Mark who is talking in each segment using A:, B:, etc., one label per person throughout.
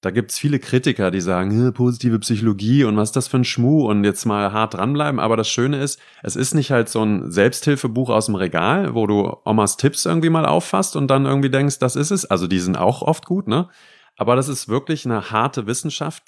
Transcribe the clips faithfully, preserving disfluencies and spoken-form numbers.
A: Da gibt's viele Kritiker, die sagen, positive Psychologie und was ist das für ein Schmuh und jetzt mal hart dranbleiben. Aber das Schöne ist, es ist nicht halt so ein Selbsthilfebuch aus dem Regal, wo du Omas Tipps irgendwie mal auffasst und dann irgendwie denkst, das ist es. Also die sind auch oft gut, ne? Aber das ist wirklich eine harte Wissenschaft.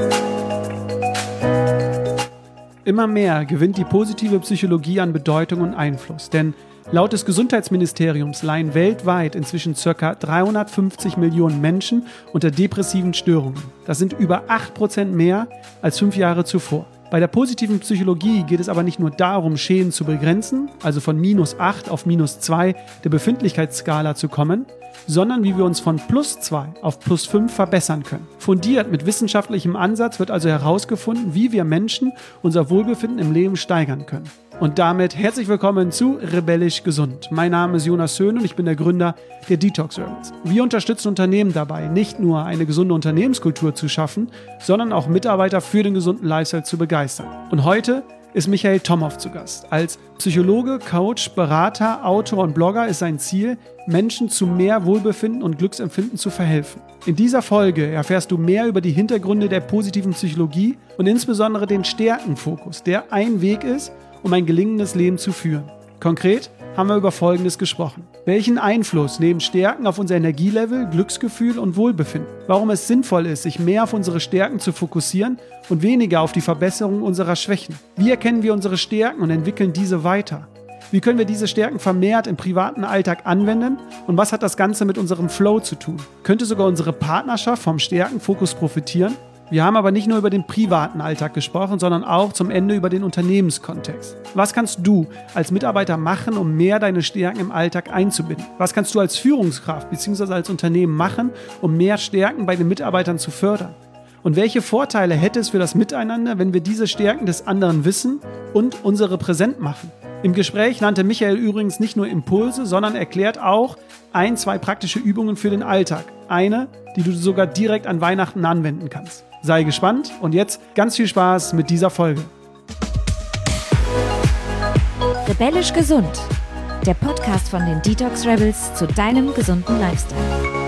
B: Immer mehr gewinnt die positive Psychologie an Bedeutung und Einfluss, denn laut des Gesundheitsministeriums leiden weltweit inzwischen ca. dreihundertfünfzig Millionen Menschen unter depressiven Störungen. Das sind über acht Prozent mehr als fünf Jahre zuvor. Bei der positiven Psychologie geht es aber nicht nur darum, Schäden zu begrenzen, also von minus acht auf minus zwei der Befindlichkeitsskala zu kommen, sondern wie wir uns von plus zwei auf plus fünf verbessern können. Fundiert mit wissenschaftlichem Ansatz wird also herausgefunden, wie wir Menschen unser Wohlbefinden im Leben steigern können. Und damit herzlich willkommen zu Rebellisch Gesund. Mein Name ist Jonas Höhn und ich bin der Gründer der Detox Rebels. Wir unterstützen Unternehmen dabei, nicht nur eine gesunde Unternehmenskultur zu schaffen, sondern auch Mitarbeiter für den gesunden Lifestyle zu begeistern. Und heute ist Michael Tomhoff zu Gast. Als Psychologe, Coach, Berater, Autor und Blogger ist sein Ziel, Menschen zu mehr Wohlbefinden und Glücksempfinden zu verhelfen. In dieser Folge erfährst du mehr über die Hintergründe der positiven Psychologie und insbesondere den Stärkenfokus, der ein Weg ist, um ein gelingendes Leben zu führen. Konkret haben wir über Folgendes gesprochen. Welchen Einfluss nehmen Stärken auf unser Energielevel, Glücksgefühl und Wohlbefinden? Warum es sinnvoll ist, sich mehr auf unsere Stärken zu fokussieren und weniger auf die Verbesserung unserer Schwächen? Wie erkennen wir unsere Stärken und entwickeln diese weiter? Wie können wir diese Stärken vermehrt im privaten Alltag anwenden? Und was hat das Ganze mit unserem Flow zu tun? Könnte sogar unsere Partnerschaft vom Stärkenfokus profitieren? Wir haben aber nicht nur über den privaten Alltag gesprochen, sondern auch zum Ende über den Unternehmenskontext. Was kannst du als Mitarbeiter machen, um mehr deine Stärken im Alltag einzubinden? Was kannst du als Führungskraft bzw. als Unternehmen machen, um mehr Stärken bei den Mitarbeitern zu fördern? Und welche Vorteile hätte es für das Miteinander, wenn wir diese Stärken des anderen wissen und unsere präsent machen? Im Gespräch nannte Michael übrigens nicht nur Impulse, sondern erklärt auch ein, zwei praktische Übungen für den Alltag. Eine, die du sogar direkt an Weihnachten anwenden kannst. Sei gespannt und jetzt ganz viel Spaß mit dieser Folge.
C: Rebellisch Gesund, der Podcast von den Detox Rebels zu deinem gesunden Lifestyle.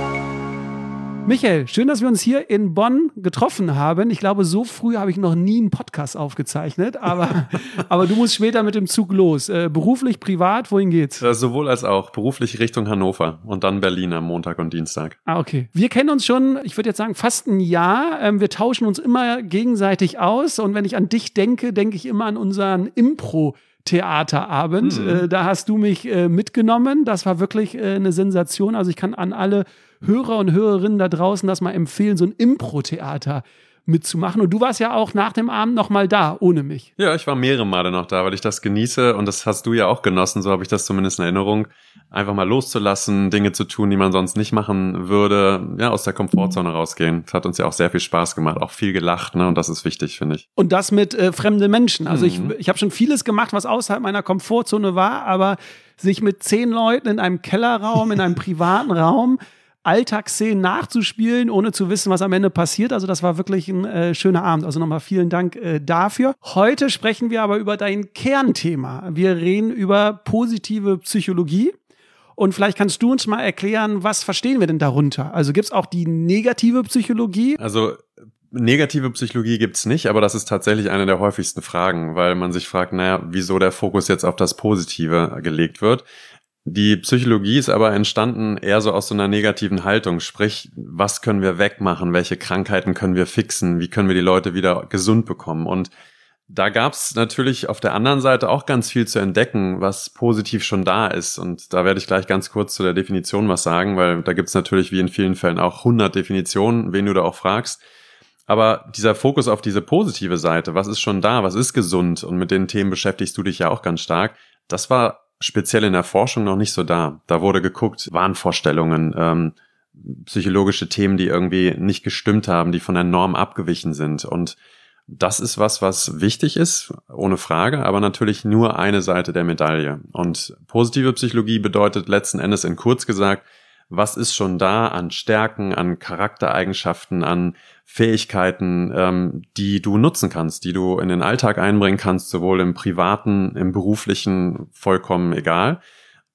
B: Michael, schön, dass wir uns hier in Bonn getroffen haben. Ich glaube, so früh habe ich noch nie einen Podcast aufgezeichnet, aber, aber du musst später mit dem Zug los. Äh, beruflich, privat, wohin geht's?
A: Ja, sowohl als auch. Beruflich Richtung Hannover und dann Berlin am Montag und Dienstag.
B: Ah, okay. Wir kennen uns schon, ich würde jetzt sagen, fast ein Jahr. Ähm, wir tauschen uns immer gegenseitig aus und wenn ich an dich denke, denke ich immer an unseren Impro- Theaterabend. Mhm. Äh, da hast du mich äh, mitgenommen. Das war wirklich äh, eine Sensation. Also ich kann an alle Hörer und Hörerinnen da draußen das mal empfehlen, so ein Impro-Theater mitzumachen. Und du warst ja auch nach dem Abend noch mal da, ohne mich.
A: Ja, ich war mehrere Male noch da, weil ich das genieße und das hast du ja auch genossen, so habe ich das zumindest in Erinnerung, einfach mal loszulassen, Dinge zu tun, die man sonst nicht machen würde, ja, aus der Komfortzone rausgehen. Das hat uns ja auch sehr viel Spaß gemacht, auch viel gelacht, ne, und das ist wichtig, finde ich.
B: Und das mit äh, fremden Menschen. Also
A: Mhm.
B: ich, ich habe schon vieles gemacht, was außerhalb meiner Komfortzone war, aber sich mit zehn Leuten in einem Kellerraum, in einem privaten Raum Alltagsszenen nachzuspielen, ohne zu wissen, was am Ende passiert. Also das war wirklich ein äh, schöner Abend. Also nochmal vielen Dank äh, dafür. Heute sprechen wir aber über dein Kernthema. Wir reden über positive Psychologie. Und vielleicht kannst du uns mal erklären, was verstehen wir denn darunter? Also gibt es auch die negative Psychologie?
A: Also negative Psychologie gibt's nicht, aber das ist tatsächlich eine der häufigsten Fragen, weil man sich fragt, naja, wieso der Fokus jetzt auf das Positive gelegt wird. Die Psychologie ist aber entstanden eher so aus so einer negativen Haltung, sprich, was können wir wegmachen, welche Krankheiten können wir fixen, wie können wir die Leute wieder gesund bekommen, und da gab's natürlich auf der anderen Seite auch ganz viel zu entdecken, was positiv schon da ist, und da werde ich gleich ganz kurz zu der Definition was sagen, weil da gibt's natürlich wie in vielen Fällen auch hundert Definitionen, wen du da auch fragst. Aber dieser Fokus auf diese positive Seite, was ist schon da, was ist gesund, und mit den Themen beschäftigst du dich ja auch ganz stark, das war speziell in der Forschung noch nicht so da. Da wurde geguckt, Wahnvorstellungen, ähm, psychologische Themen, die irgendwie nicht gestimmt haben, die von der Norm abgewichen sind. Und das ist was, was wichtig ist, ohne Frage, aber natürlich nur eine Seite der Medaille. Und positive Psychologie bedeutet letzten Endes in kurz gesagt, was ist schon da an Stärken, an Charaktereigenschaften, an Fähigkeiten, ähm, die du nutzen kannst, die du in den Alltag einbringen kannst, sowohl im privaten, im beruflichen, vollkommen egal.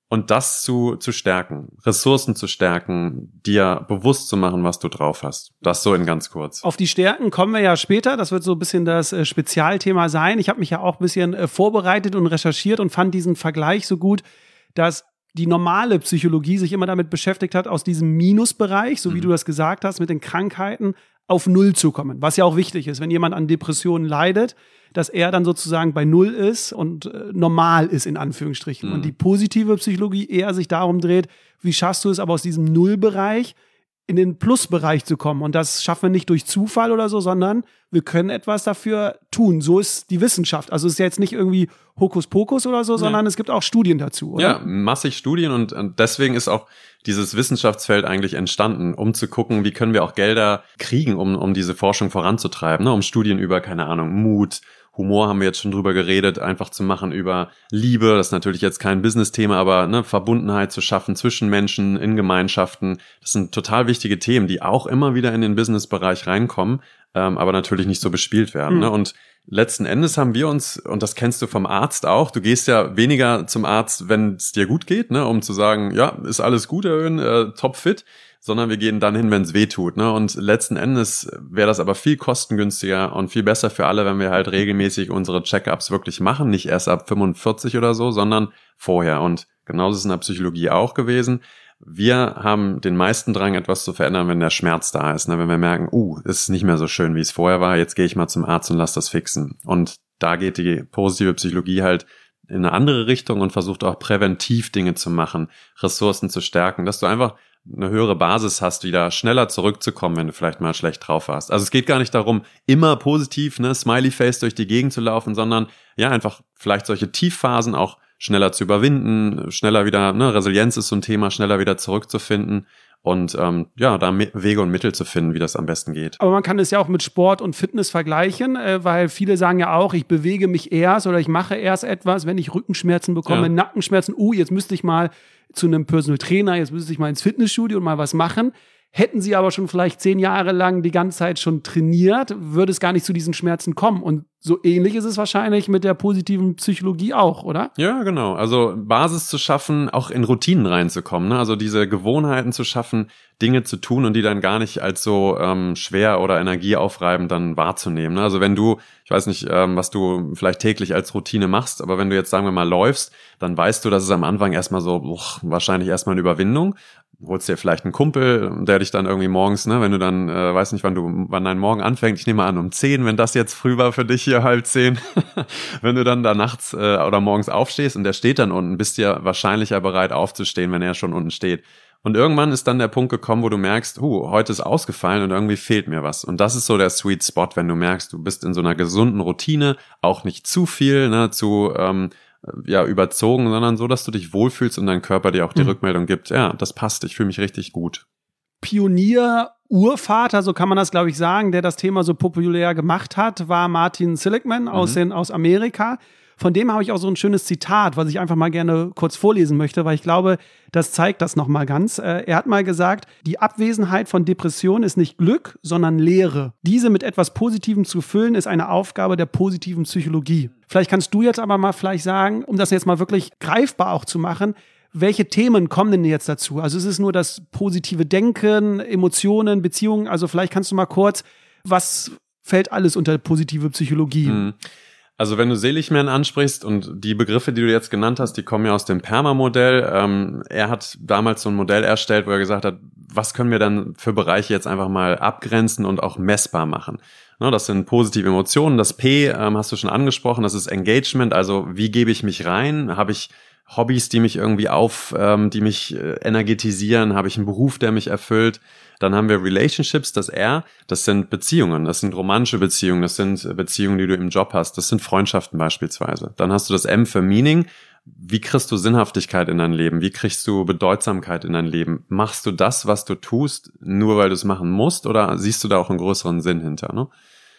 A: Und das zu, zu stärken, Ressourcen zu stärken, dir bewusst zu machen, was du drauf hast. Das so in ganz kurz.
B: Auf die Stärken kommen wir ja später. Das wird so ein bisschen das äh, Spezialthema sein. Ich habe mich ja auch ein bisschen äh, vorbereitet und recherchiert und fand diesen Vergleich so gut, dass die normale Psychologie sich immer damit beschäftigt hat, aus diesem Minusbereich, so wie mhm. du das gesagt hast, mit den Krankheiten auf Null zu kommen. Was ja auch wichtig ist, wenn jemand an Depressionen leidet, dass er dann sozusagen bei Null ist und äh, normal ist, in Anführungsstrichen. Mhm. Und die positive Psychologie eher sich darum dreht, wie schaffst du es aber aus diesem Nullbereich in den Plusbereich zu kommen. Und das schaffen wir nicht durch Zufall oder so, sondern wir können etwas dafür tun. So ist die Wissenschaft. Also es ist jetzt nicht irgendwie Hokuspokus oder so, ja. sondern es gibt auch Studien dazu, oder?
A: Ja, massig Studien und, und deswegen ist auch dieses Wissenschaftsfeld eigentlich entstanden, um zu gucken, wie können wir auch Gelder kriegen, um, um diese Forschung voranzutreiben, ne? Um Studien über, keine Ahnung, Mut, Humor haben wir jetzt schon drüber geredet, einfach zu machen über Liebe, das ist natürlich jetzt kein Business-Thema, aber ne, Verbundenheit zu schaffen zwischen Menschen, in Gemeinschaften, das sind total wichtige Themen, die auch immer wieder in den Business-Bereich reinkommen, ähm, aber natürlich nicht so bespielt werden. Mhm. Ne? Und letzten Endes haben wir uns, und das kennst du vom Arzt auch, du gehst ja weniger zum Arzt, wenn es dir gut geht, ne, um zu sagen, ja, ist alles gut, Erwin, äh, topfit, sondern wir gehen dann hin, wenn es weh tut. Ne? Und letzten Endes wäre das aber viel kostengünstiger und viel besser für alle, wenn wir halt regelmäßig unsere Check-ups wirklich machen, nicht erst ab fünfundvierzig oder so, sondern vorher. Und genauso ist es in der Psychologie auch gewesen. Wir haben den meisten Drang, etwas zu verändern, wenn der Schmerz da ist. Ne? Wenn wir merken, uh, es ist nicht mehr so schön, wie es vorher war, jetzt gehe ich mal zum Arzt und lass das fixen. Und da geht die positive Psychologie halt in eine andere Richtung und versucht auch präventiv Dinge zu machen, Ressourcen zu stärken, dass du einfach eine höhere Basis hast, wieder schneller zurückzukommen, wenn du vielleicht mal schlecht drauf warst. Also es geht gar nicht darum, immer positiv, ne, Smiley-Face durch die Gegend zu laufen, sondern ja, einfach vielleicht solche Tiefphasen auch schneller zu überwinden, schneller wieder, ne, Resilienz ist so ein Thema, schneller wieder zurückzufinden und ähm, ja, da Wege und Mittel zu finden, wie das am besten geht.
B: Aber man kann es ja auch mit Sport und Fitness vergleichen, äh, weil viele sagen ja auch, ich bewege mich erst oder ich mache erst etwas, wenn ich Rückenschmerzen bekomme, ja. Nackenschmerzen, uh, jetzt müsste ich mal zu einem Personal Trainer, jetzt müsste ich mal ins Fitnessstudio und mal was machen. Hätten sie aber schon vielleicht zehn Jahre lang die ganze Zeit schon trainiert, würde es gar nicht zu diesen Schmerzen kommen. Und so ähnlich ist es wahrscheinlich mit der positiven Psychologie auch, oder?
A: Ja, genau. Also Basis zu schaffen, auch in Routinen reinzukommen. Ne? Also diese Gewohnheiten zu schaffen, Dinge zu tun und die dann gar nicht als so ähm, schwer oder energieaufreibend dann wahrzunehmen. Ne? Also wenn du, ich weiß nicht, ähm, was du vielleicht täglich als Routine machst, aber wenn du jetzt, sagen wir mal, läufst, dann weißt du, dass es am Anfang erstmal so, uch, wahrscheinlich erstmal eine Überwindung. Holst dir vielleicht einen Kumpel, der dich dann irgendwie morgens, ne, wenn du dann, äh, weiß nicht, wann du, wann dein Morgen anfängt, ich nehme an um zehn, wenn das jetzt früh war für dich hier, halb zehn, wenn du dann da nachts äh, oder morgens aufstehst und der steht dann unten, bist du ja wahrscheinlich ja bereit aufzustehen, wenn er schon unten steht. Und irgendwann ist dann der Punkt gekommen, wo du merkst, huh, heute ist ausgefallen und irgendwie fehlt mir was. Und das ist so der Sweet Spot, wenn du merkst, du bist in so einer gesunden Routine, auch nicht zu viel, ne, zu ähm, ja überzogen, sondern so, dass du dich wohlfühlst und dein Körper dir auch die mhm. Rückmeldung gibt, ja, das passt, ich fühle mich richtig gut.
B: Pionier, Urvater, so kann man das, glaube ich, sagen, der das Thema so populär gemacht hat, war Martin Seligman aus, mhm. den, aus Amerika. Von dem habe ich auch so ein schönes Zitat, was ich einfach mal gerne kurz vorlesen möchte, weil ich glaube, das zeigt das nochmal ganz. Er hat mal gesagt, die Abwesenheit von Depression ist nicht Glück, sondern Leere. Diese mit etwas Positivem zu füllen, ist eine Aufgabe der positiven Psychologie. Vielleicht kannst du jetzt aber mal vielleicht sagen, um das jetzt mal wirklich greifbar auch zu machen, welche Themen kommen denn jetzt dazu? Also es ist nur das positive Denken, Emotionen, Beziehungen. Also vielleicht kannst du mal kurz, was fällt alles unter positive Psychologie?
A: Mhm. Also wenn du Seligman ansprichst und die Begriffe, die du jetzt genannt hast, die kommen ja aus dem PERMA-Modell. Ähm, er hat damals so ein Modell erstellt, wo er gesagt hat, was können wir dann für Bereiche jetzt einfach mal abgrenzen und auch messbar machen. Ne, das sind positive Emotionen. Das P ähm, hast du schon angesprochen, das ist Engagement, also wie gebe ich mich rein? Habe ich Hobbys, die mich irgendwie auf, ähm, die mich äh, energetisieren? Habe ich einen Beruf, der mich erfüllt? Dann haben wir Relationships, das R, das sind Beziehungen, das sind romantische Beziehungen, das sind Beziehungen, die du im Job hast, das sind Freundschaften beispielsweise. Dann hast du das M für Meaning. Wie kriegst du Sinnhaftigkeit in dein Leben? Wie kriegst du Bedeutsamkeit in dein Leben? Machst du das, was du tust, nur weil du es machen musst, oder siehst du da auch einen größeren Sinn hinter? Ne?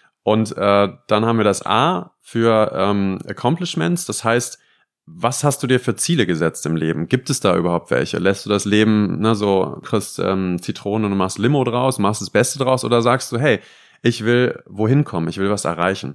A: Und äh, dann haben wir das A für ähm, Accomplishments, das heißt, was hast du dir für Ziele gesetzt im Leben? Gibt es da überhaupt welche? Lässt du das Leben, ne, so kriegst ähm, Zitronen und machst Limo draus, machst das Beste draus, oder sagst du, hey, ich will wohin kommen, ich will was erreichen?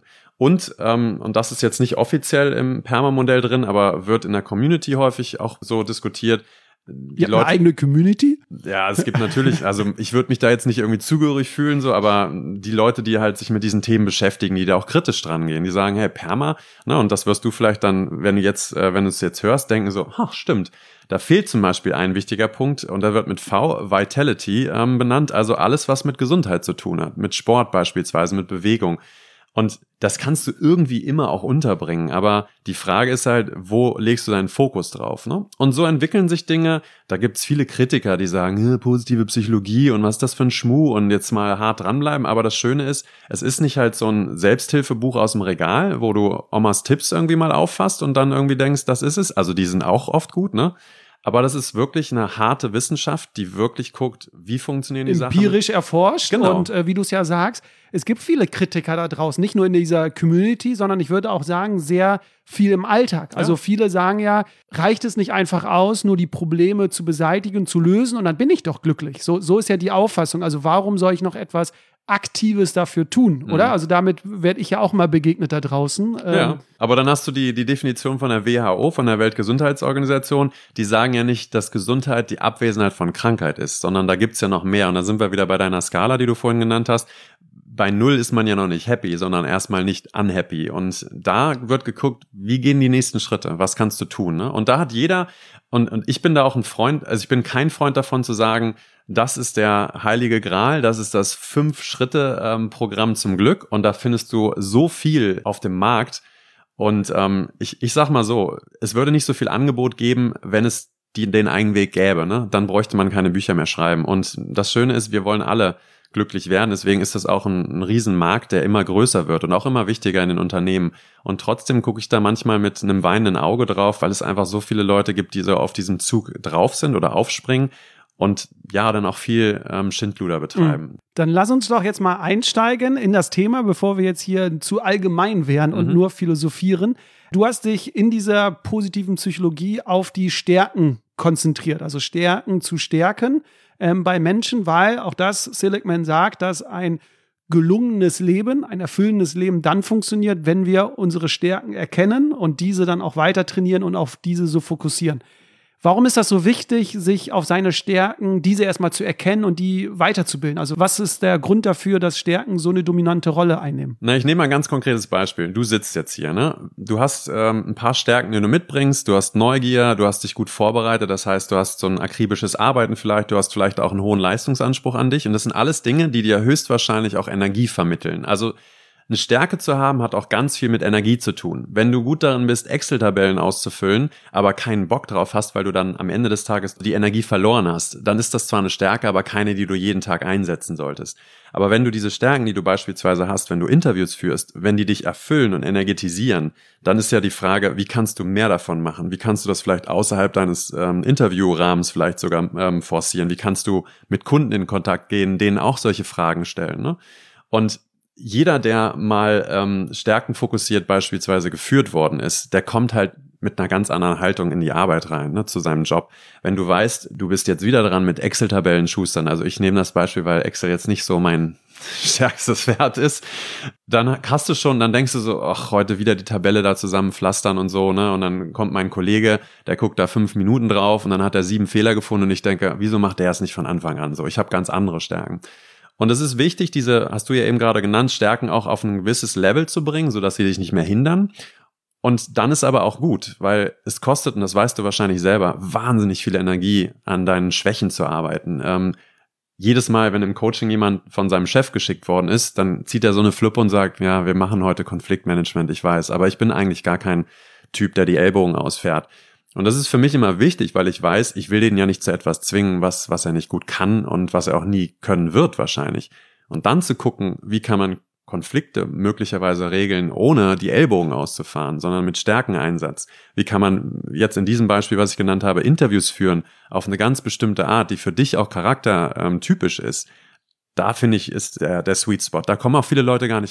A: Und, ähm, und das ist jetzt nicht offiziell im PERMA-Modell drin, aber wird in der Community häufig auch so diskutiert.
B: Die Leute, eine eigene Community?
A: Ja, es gibt natürlich, also ich würde mich da jetzt nicht irgendwie zugehörig fühlen, so, aber die Leute, die halt sich mit diesen Themen beschäftigen, die da auch kritisch dran gehen, die sagen, hey, PERMA, ne, und das wirst du vielleicht dann, wenn du jetzt, äh, wenn du es jetzt hörst, denken so, ach, stimmt, da fehlt zum Beispiel ein wichtiger Punkt und da wird mit V Vitality ähm, benannt, also alles, was mit Gesundheit zu tun hat, mit Sport beispielsweise, mit Bewegung. Und das kannst du irgendwie immer auch unterbringen, aber die Frage ist halt, wo legst du deinen Fokus drauf, ne? Und so entwickeln sich Dinge, da gibt's viele Kritiker, die sagen, positive Psychologie und was ist das für ein Schmuh und jetzt mal hart dranbleiben, aber das Schöne ist, es ist nicht halt so ein Selbsthilfebuch aus dem Regal, wo du Omas Tipps irgendwie mal auffasst und dann irgendwie denkst, das ist es, also die sind auch oft gut, ne? Aber das ist wirklich eine harte Wissenschaft, die wirklich guckt, wie funktionieren die Sachen.
B: Empirisch erforscht.
A: Genau.
B: Und äh, wie du es ja sagst, es gibt viele Kritiker da draußen, nicht nur in dieser Community, sondern ich würde auch sagen, sehr viel im Alltag. Also ja. Viele sagen ja, reicht es nicht einfach aus, nur die Probleme zu beseitigen, zu lösen und dann bin ich doch glücklich. So, so ist ja die Auffassung. Also warum soll ich noch etwas Aktives dafür tun, oder? Mhm. Also damit werde ich ja auch mal begegnet da draußen.
A: Ja, aber dann hast du die, die Definition von der W H O, von der Weltgesundheitsorganisation, die sagen ja nicht, dass Gesundheit die Abwesenheit von Krankheit ist, sondern da gibt's ja noch mehr und da sind wir wieder bei deiner Skala, die du vorhin genannt hast. Bei Null ist man ja noch nicht happy, sondern erstmal nicht unhappy und da wird geguckt, wie gehen die nächsten Schritte, was kannst du tun, ne? Und da hat jeder, und, und ich bin da auch ein Freund, also ich bin kein Freund davon zu sagen, das ist der heilige Gral, das ist das Fünf-Schritte-Programm zum Glück und da findest du so viel auf dem Markt und ähm, ich, ich sag mal so, es würde nicht so viel Angebot geben, wenn es die, den einen Weg gäbe, ne? Dann bräuchte man keine Bücher mehr schreiben und das Schöne ist, wir wollen alle glücklich werden, deswegen ist das auch ein, ein Riesenmarkt, der immer größer wird und auch immer wichtiger in den Unternehmen und trotzdem gucke ich da manchmal mit einem weinenden Auge drauf, weil es einfach so viele Leute gibt, die so auf diesem Zug drauf sind oder aufspringen und ja, dann auch viel ähm, Schindluder betreiben.
B: Dann lass uns doch jetzt mal einsteigen in das Thema, bevor wir jetzt hier zu allgemein werden mhm. und nur philosophieren. Du hast dich in dieser positiven Psychologie auf die Stärken konzentriert, also Stärken zu stärken ähm, bei Menschen, weil auch das Seligman sagt, dass ein gelungenes Leben, ein erfüllendes Leben dann funktioniert, wenn wir unsere Stärken erkennen und diese dann auch weiter trainieren und auf diese so fokussieren. Warum ist das so wichtig, sich auf seine Stärken, diese erstmal zu erkennen und die weiterzubilden? Also was ist der Grund dafür, dass Stärken so eine dominante Rolle einnehmen?
A: Na, ich nehme mal ein ganz konkretes Beispiel. Du sitzt jetzt hier, ne? Du hast ähm, ein paar Stärken, die du mitbringst. Du hast Neugier, du hast dich gut vorbereitet. Das heißt, du hast so ein akribisches Arbeiten vielleicht. Du hast vielleicht auch einen hohen Leistungsanspruch an dich. Und das sind alles Dinge, die dir höchstwahrscheinlich auch Energie vermitteln. Also eine Stärke zu haben, hat auch ganz viel mit Energie zu tun. Wenn du gut darin bist, Excel-Tabellen auszufüllen, aber keinen Bock drauf hast, weil du dann am Ende des Tages die Energie verloren hast, dann ist das zwar eine Stärke, aber keine, die du jeden Tag einsetzen solltest. Aber wenn du diese Stärken, die du beispielsweise hast, wenn du Interviews führst, wenn die dich erfüllen und energetisieren, dann ist ja die Frage, wie kannst du mehr davon machen? Wie kannst du das vielleicht außerhalb deines ähm, Interviewrahmens vielleicht sogar ähm, forcieren? Wie kannst du mit Kunden in Kontakt gehen, denen auch solche Fragen stellen, ne? Und jeder, der mal ähm, stärkenfokussiert beispielsweise geführt worden ist, der kommt halt mit einer ganz anderen Haltung in die Arbeit rein, ne, zu seinem Job. Wenn du weißt, du bist jetzt wieder dran mit Excel-Tabellen schustern, also ich nehme das Beispiel, weil Excel jetzt nicht so mein stärkstes Pferd ist, dann hast du schon, dann denkst du so, ach, heute wieder die Tabelle da zusammen pflastern und so, ne, und dann kommt mein Kollege, der guckt da fünf Minuten drauf und dann hat er sieben Fehler gefunden und ich denke, wieso macht der es nicht von Anfang an so? Ich habe ganz andere Stärken. Und es ist wichtig, diese, hast du ja eben gerade genannt, Stärken auch auf ein gewisses Level zu bringen, sodass sie dich nicht mehr hindern. Und dann ist aber auch gut, weil es kostet, und das weißt du wahrscheinlich selber, wahnsinnig viel Energie, an deinen Schwächen zu arbeiten. Ähm, jedes Mal, wenn im Coaching jemand von seinem Chef geschickt worden ist, dann zieht er so eine Flippe und sagt, ja, wir machen heute Konfliktmanagement, ich weiß, aber ich bin eigentlich gar kein Typ, der die Ellbogen ausfährt. Und das ist für mich immer wichtig, weil ich weiß, ich will den ja nicht zu etwas zwingen, was was er nicht gut kann und was er auch nie können wird wahrscheinlich. Und dann zu gucken, wie kann man Konflikte möglicherweise regeln, ohne die Ellbogen auszufahren, sondern mit Stärkeneinsatz. Wie kann man jetzt in diesem Beispiel, was ich genannt habe, Interviews führen auf eine ganz bestimmte Art, die für dich auch charaktertypisch ist. Da finde ich, ist der, der Sweet Spot. Da kommen auch viele Leute gar nicht hin.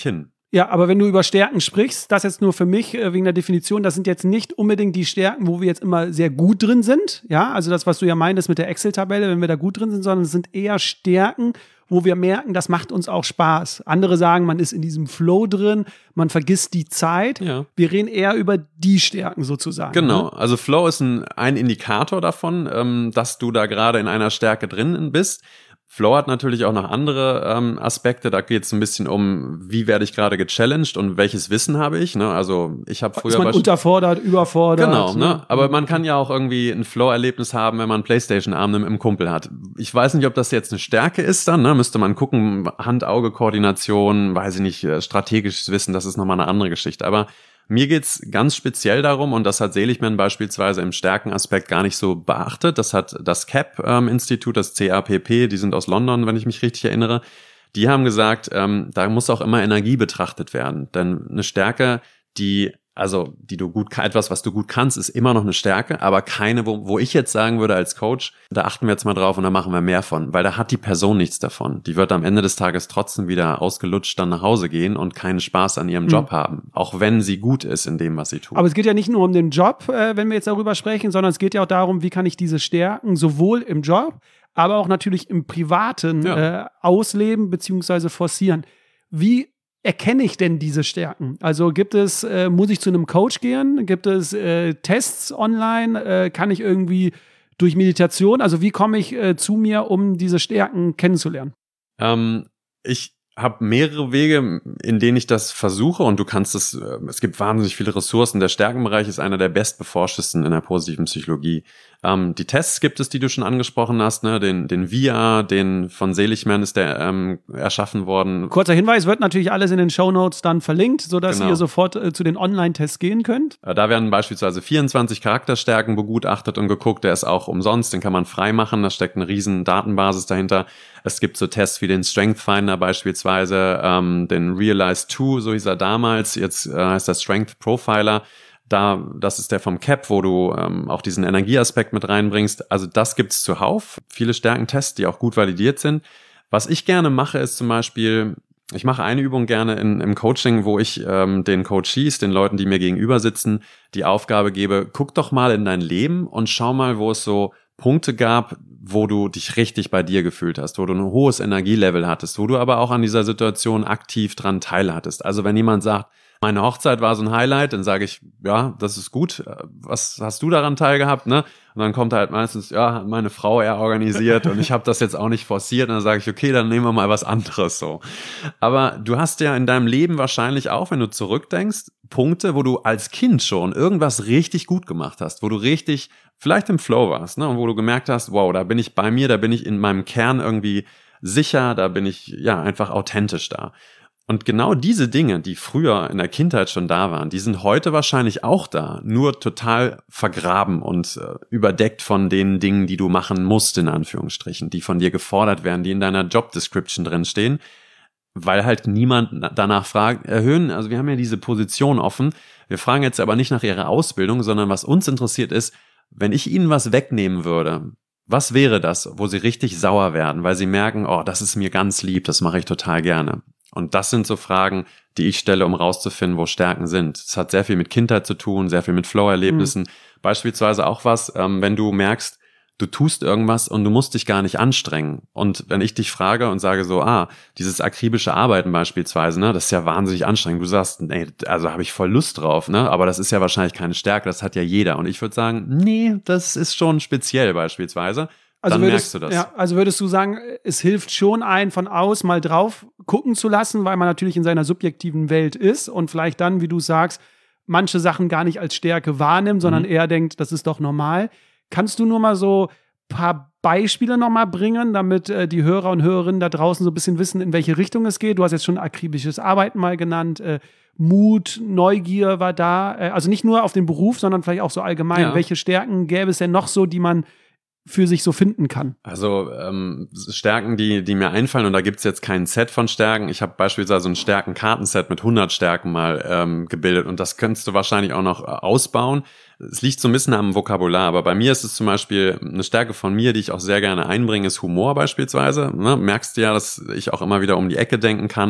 B: Ja, aber wenn du über Stärken sprichst, das jetzt nur für mich äh, wegen der Definition, das sind jetzt nicht unbedingt die Stärken, wo wir jetzt immer sehr gut drin sind. Ja, also das, was du ja meintest mit der Excel-Tabelle, wenn wir da gut drin sind, sondern es sind eher Stärken, wo wir merken, das macht uns auch Spaß. Andere sagen, man ist in diesem Flow drin, man vergisst die Zeit. Ja. Wir reden eher über die Stärken sozusagen.
A: Genau,
B: ne?
A: Also Flow ist ein, ein Indikator davon, ähm, dass du da gerade in einer Stärke drin bist. Flow hat natürlich auch noch andere ähm, Aspekte. Da geht es ein bisschen um, wie werde ich gerade gechallenged und welches Wissen habe ich. Ne? Also ich habe früher...
B: Ist man unterfordert, überfordert.
A: Genau, ne? Aber man kann ja auch irgendwie ein Flow-Erlebnis haben, wenn man Playstation-Abend mit einem Kumpel hat. Ich weiß nicht, ob das jetzt eine Stärke ist dann. Ne? Müsste man gucken, Hand-Auge-Koordination, weiß ich nicht, strategisches Wissen, das ist nochmal eine andere Geschichte. Aber mir geht's ganz speziell darum, und das hat Seligman beispielsweise im Stärkenaspekt gar nicht so beachtet. Das hat das C A P-Institut, das C A P P, die sind aus London, wenn ich mich richtig erinnere. Die haben gesagt, ähm, da muss auch immer Energie betrachtet werden. Denn eine Stärke, die, also die du gut, etwas, was du gut kannst, ist immer noch eine Stärke, aber keine, wo, wo ich jetzt sagen würde als Coach, da achten wir jetzt mal drauf und da machen wir mehr von, weil da hat die Person nichts davon. Die wird am Ende des Tages trotzdem wieder ausgelutscht dann nach Hause gehen und keinen Spaß an ihrem Job mhm. haben, auch wenn sie gut ist in dem, was sie tut.
B: Aber es geht ja nicht nur um den Job, äh, wenn wir jetzt darüber sprechen, sondern es geht ja auch darum, wie kann ich diese Stärken sowohl im Job, aber auch natürlich im Privaten ja. äh, ausleben bzw. forcieren. Wie erkenne ich denn diese Stärken? Also gibt es, äh, muss ich zu einem Coach gehen? Gibt es äh, Tests online? Äh, kann ich irgendwie durch Meditation? Also wie komme ich äh, zu mir, um diese Stärken kennenzulernen?
A: Ähm, ich habe mehrere Wege, in denen ich das versuche, und du kannst es, äh, es gibt wahnsinnig viele Ressourcen. Der Stärkenbereich ist einer der bestbeforschtesten in der positiven Psychologie. Ähm, die Tests gibt es, die du schon angesprochen hast, ne? Den, den V R, den von Seligman ist der ähm, erschaffen worden.
B: Kurzer Hinweis, wird natürlich alles in den Shownotes dann verlinkt, sodass genau. ihr sofort äh, zu den Online-Tests gehen könnt.
A: Äh, da werden beispielsweise vierundzwanzig Charakterstärken begutachtet und geguckt. Der ist auch umsonst, den kann man frei machen. Da steckt eine riesen Datenbasis dahinter. Es gibt so Tests wie den Strength Finder beispielsweise, ähm, den Realize zwei, so hieß er damals. Jetzt äh, heißt der Strength Profiler. Da, das ist der vom C A P, wo du ähm, auch diesen Energieaspekt mit reinbringst. Also das gibt's zuhauf. Viele Stärkentests, die auch gut validiert sind. Was ich gerne mache, ist zum Beispiel, ich mache eine Übung gerne in, im Coaching, wo ich ähm, den Coachees, den Leuten, die mir gegenüber sitzen, die Aufgabe gebe, guck doch mal in dein Leben und schau mal, wo es so Punkte gab, wo du dich richtig bei dir gefühlt hast, wo du ein hohes Energielevel hattest, wo du aber auch an dieser Situation aktiv dran teilhattest. Also wenn jemand sagt, meine Hochzeit war so ein Highlight, dann sage ich, ja, das ist gut. Was hast du daran teilgehabt, ne? Und dann kommt halt meistens, ja, meine Frau eher organisiert und ich habe das jetzt auch nicht forciert. Und dann sage ich, okay, dann nehmen wir mal was anderes so. Aber du hast ja in deinem Leben wahrscheinlich auch, wenn du zurückdenkst, Punkte, wo du als Kind schon irgendwas richtig gut gemacht hast, wo du richtig vielleicht im Flow warst, ne? Und wo du gemerkt hast, wow, da bin ich bei mir, da bin ich in meinem Kern irgendwie sicher, da bin ich ja einfach authentisch da. Und genau diese Dinge, die früher in der Kindheit schon da waren, die sind heute wahrscheinlich auch da, nur total vergraben und äh, überdeckt von den Dingen, die du machen musst, in Anführungsstrichen, die von dir gefordert werden, die in deiner Job Description drinstehen, weil halt niemand danach fragt, erhöhen, also wir haben ja diese Position offen, wir fragen jetzt aber nicht nach ihrer Ausbildung, sondern was uns interessiert ist, wenn ich ihnen was wegnehmen würde, was wäre das, wo sie richtig sauer werden, weil sie merken, oh, das ist mir ganz lieb, das mache ich total gerne. Und das sind so Fragen, die ich stelle, um rauszufinden, wo Stärken sind. Es hat sehr viel mit Kindheit zu tun, sehr viel mit Flow-Erlebnissen. Mhm. Beispielsweise auch was, ähm, wenn du merkst, du tust irgendwas und du musst dich gar nicht anstrengen. Und wenn ich dich frage und sage so, ah, dieses akribische Arbeiten beispielsweise, ne, das ist ja wahnsinnig anstrengend. Du sagst, nee, also habe ich voll Lust drauf, ne, aber das ist ja wahrscheinlich keine Stärke, das hat ja jeder. Und ich würde sagen, nee, das ist schon speziell beispielsweise.
B: Also
A: dann
B: würdest,
A: merkst du das.
B: Ja, also würdest du sagen, es hilft schon, einen von aus mal drauf gucken zu lassen, weil man natürlich in seiner subjektiven Welt ist und vielleicht dann, wie du sagst, manche Sachen gar nicht als Stärke wahrnimmt, sondern mhm. eher denkt, das ist doch normal. Kannst du nur mal so ein paar Beispiele noch mal bringen, damit äh, die Hörer und Hörerinnen da draußen so ein bisschen wissen, in welche Richtung es geht? Du hast jetzt schon akribisches Arbeiten mal genannt, äh, Mut, Neugier war da. Äh, also nicht nur auf den Beruf, sondern vielleicht auch so allgemein. Ja. Welche Stärken gäbe es denn noch so, die man für sich so finden kann?
A: Also ähm, Stärken, die die mir einfallen, und da gibt's jetzt kein Set von Stärken. Ich habe beispielsweise ein Stärkenkartenset mit hundert Stärken mal ähm, gebildet, und das könntest du wahrscheinlich auch noch äh, ausbauen. Es liegt so ein bisschen am Vokabular, aber bei mir ist es zum Beispiel eine Stärke von mir, die ich auch sehr gerne einbringe, ist Humor beispielsweise. Ne? Merkst du ja, dass ich auch immer wieder um die Ecke denken kann.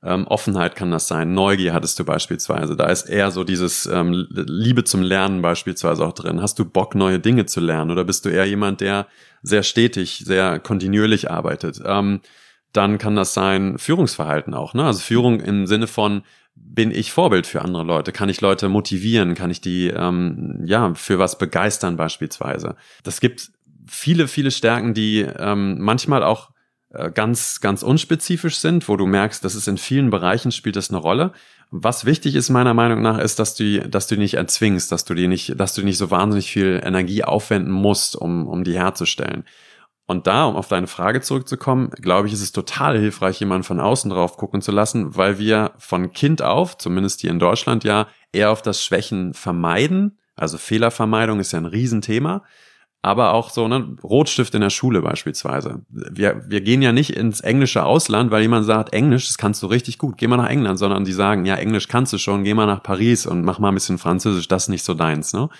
A: Ähm, Offenheit kann das sein, Neugier hattest du beispielsweise. Da ist eher so dieses ähm, Liebe zum Lernen beispielsweise auch drin. Hast du Bock, neue Dinge zu lernen oder bist du eher jemand, der sehr stetig, sehr kontinuierlich arbeitet? Ähm, dann kann das sein Führungsverhalten auch, ne? Also Führung im Sinne von, bin ich Vorbild für andere Leute? Kann ich Leute motivieren? Kann ich die ähm, ja für was begeistern beispielsweise? Das gibt viele, viele Stärken, die ähm, manchmal auch ganz, ganz unspezifisch sind, wo du merkst, das ist in vielen Bereichen spielt das eine Rolle. Was wichtig ist meiner Meinung nach, ist, dass du, dass du die nicht erzwingst, dass du die nicht, dass du nicht so wahnsinnig viel Energie aufwenden musst, um, um die herzustellen. Und da, um auf deine Frage zurückzukommen, glaube ich, ist es total hilfreich, jemanden von außen drauf gucken zu lassen, weil wir von Kind auf, zumindest hier in Deutschland ja, eher auf das Schwächen vermeiden. Also Fehlervermeidung ist ja ein Riesenthema. Aber auch so, ne, Rotstift in der Schule beispielsweise. Wir, wir gehen ja nicht ins englische Ausland, weil jemand sagt, Englisch, das kannst du richtig gut, geh mal nach England, sondern die sagen, ja, Englisch kannst du schon, geh mal nach Paris und mach mal ein bisschen Französisch, das ist nicht so deins, ne?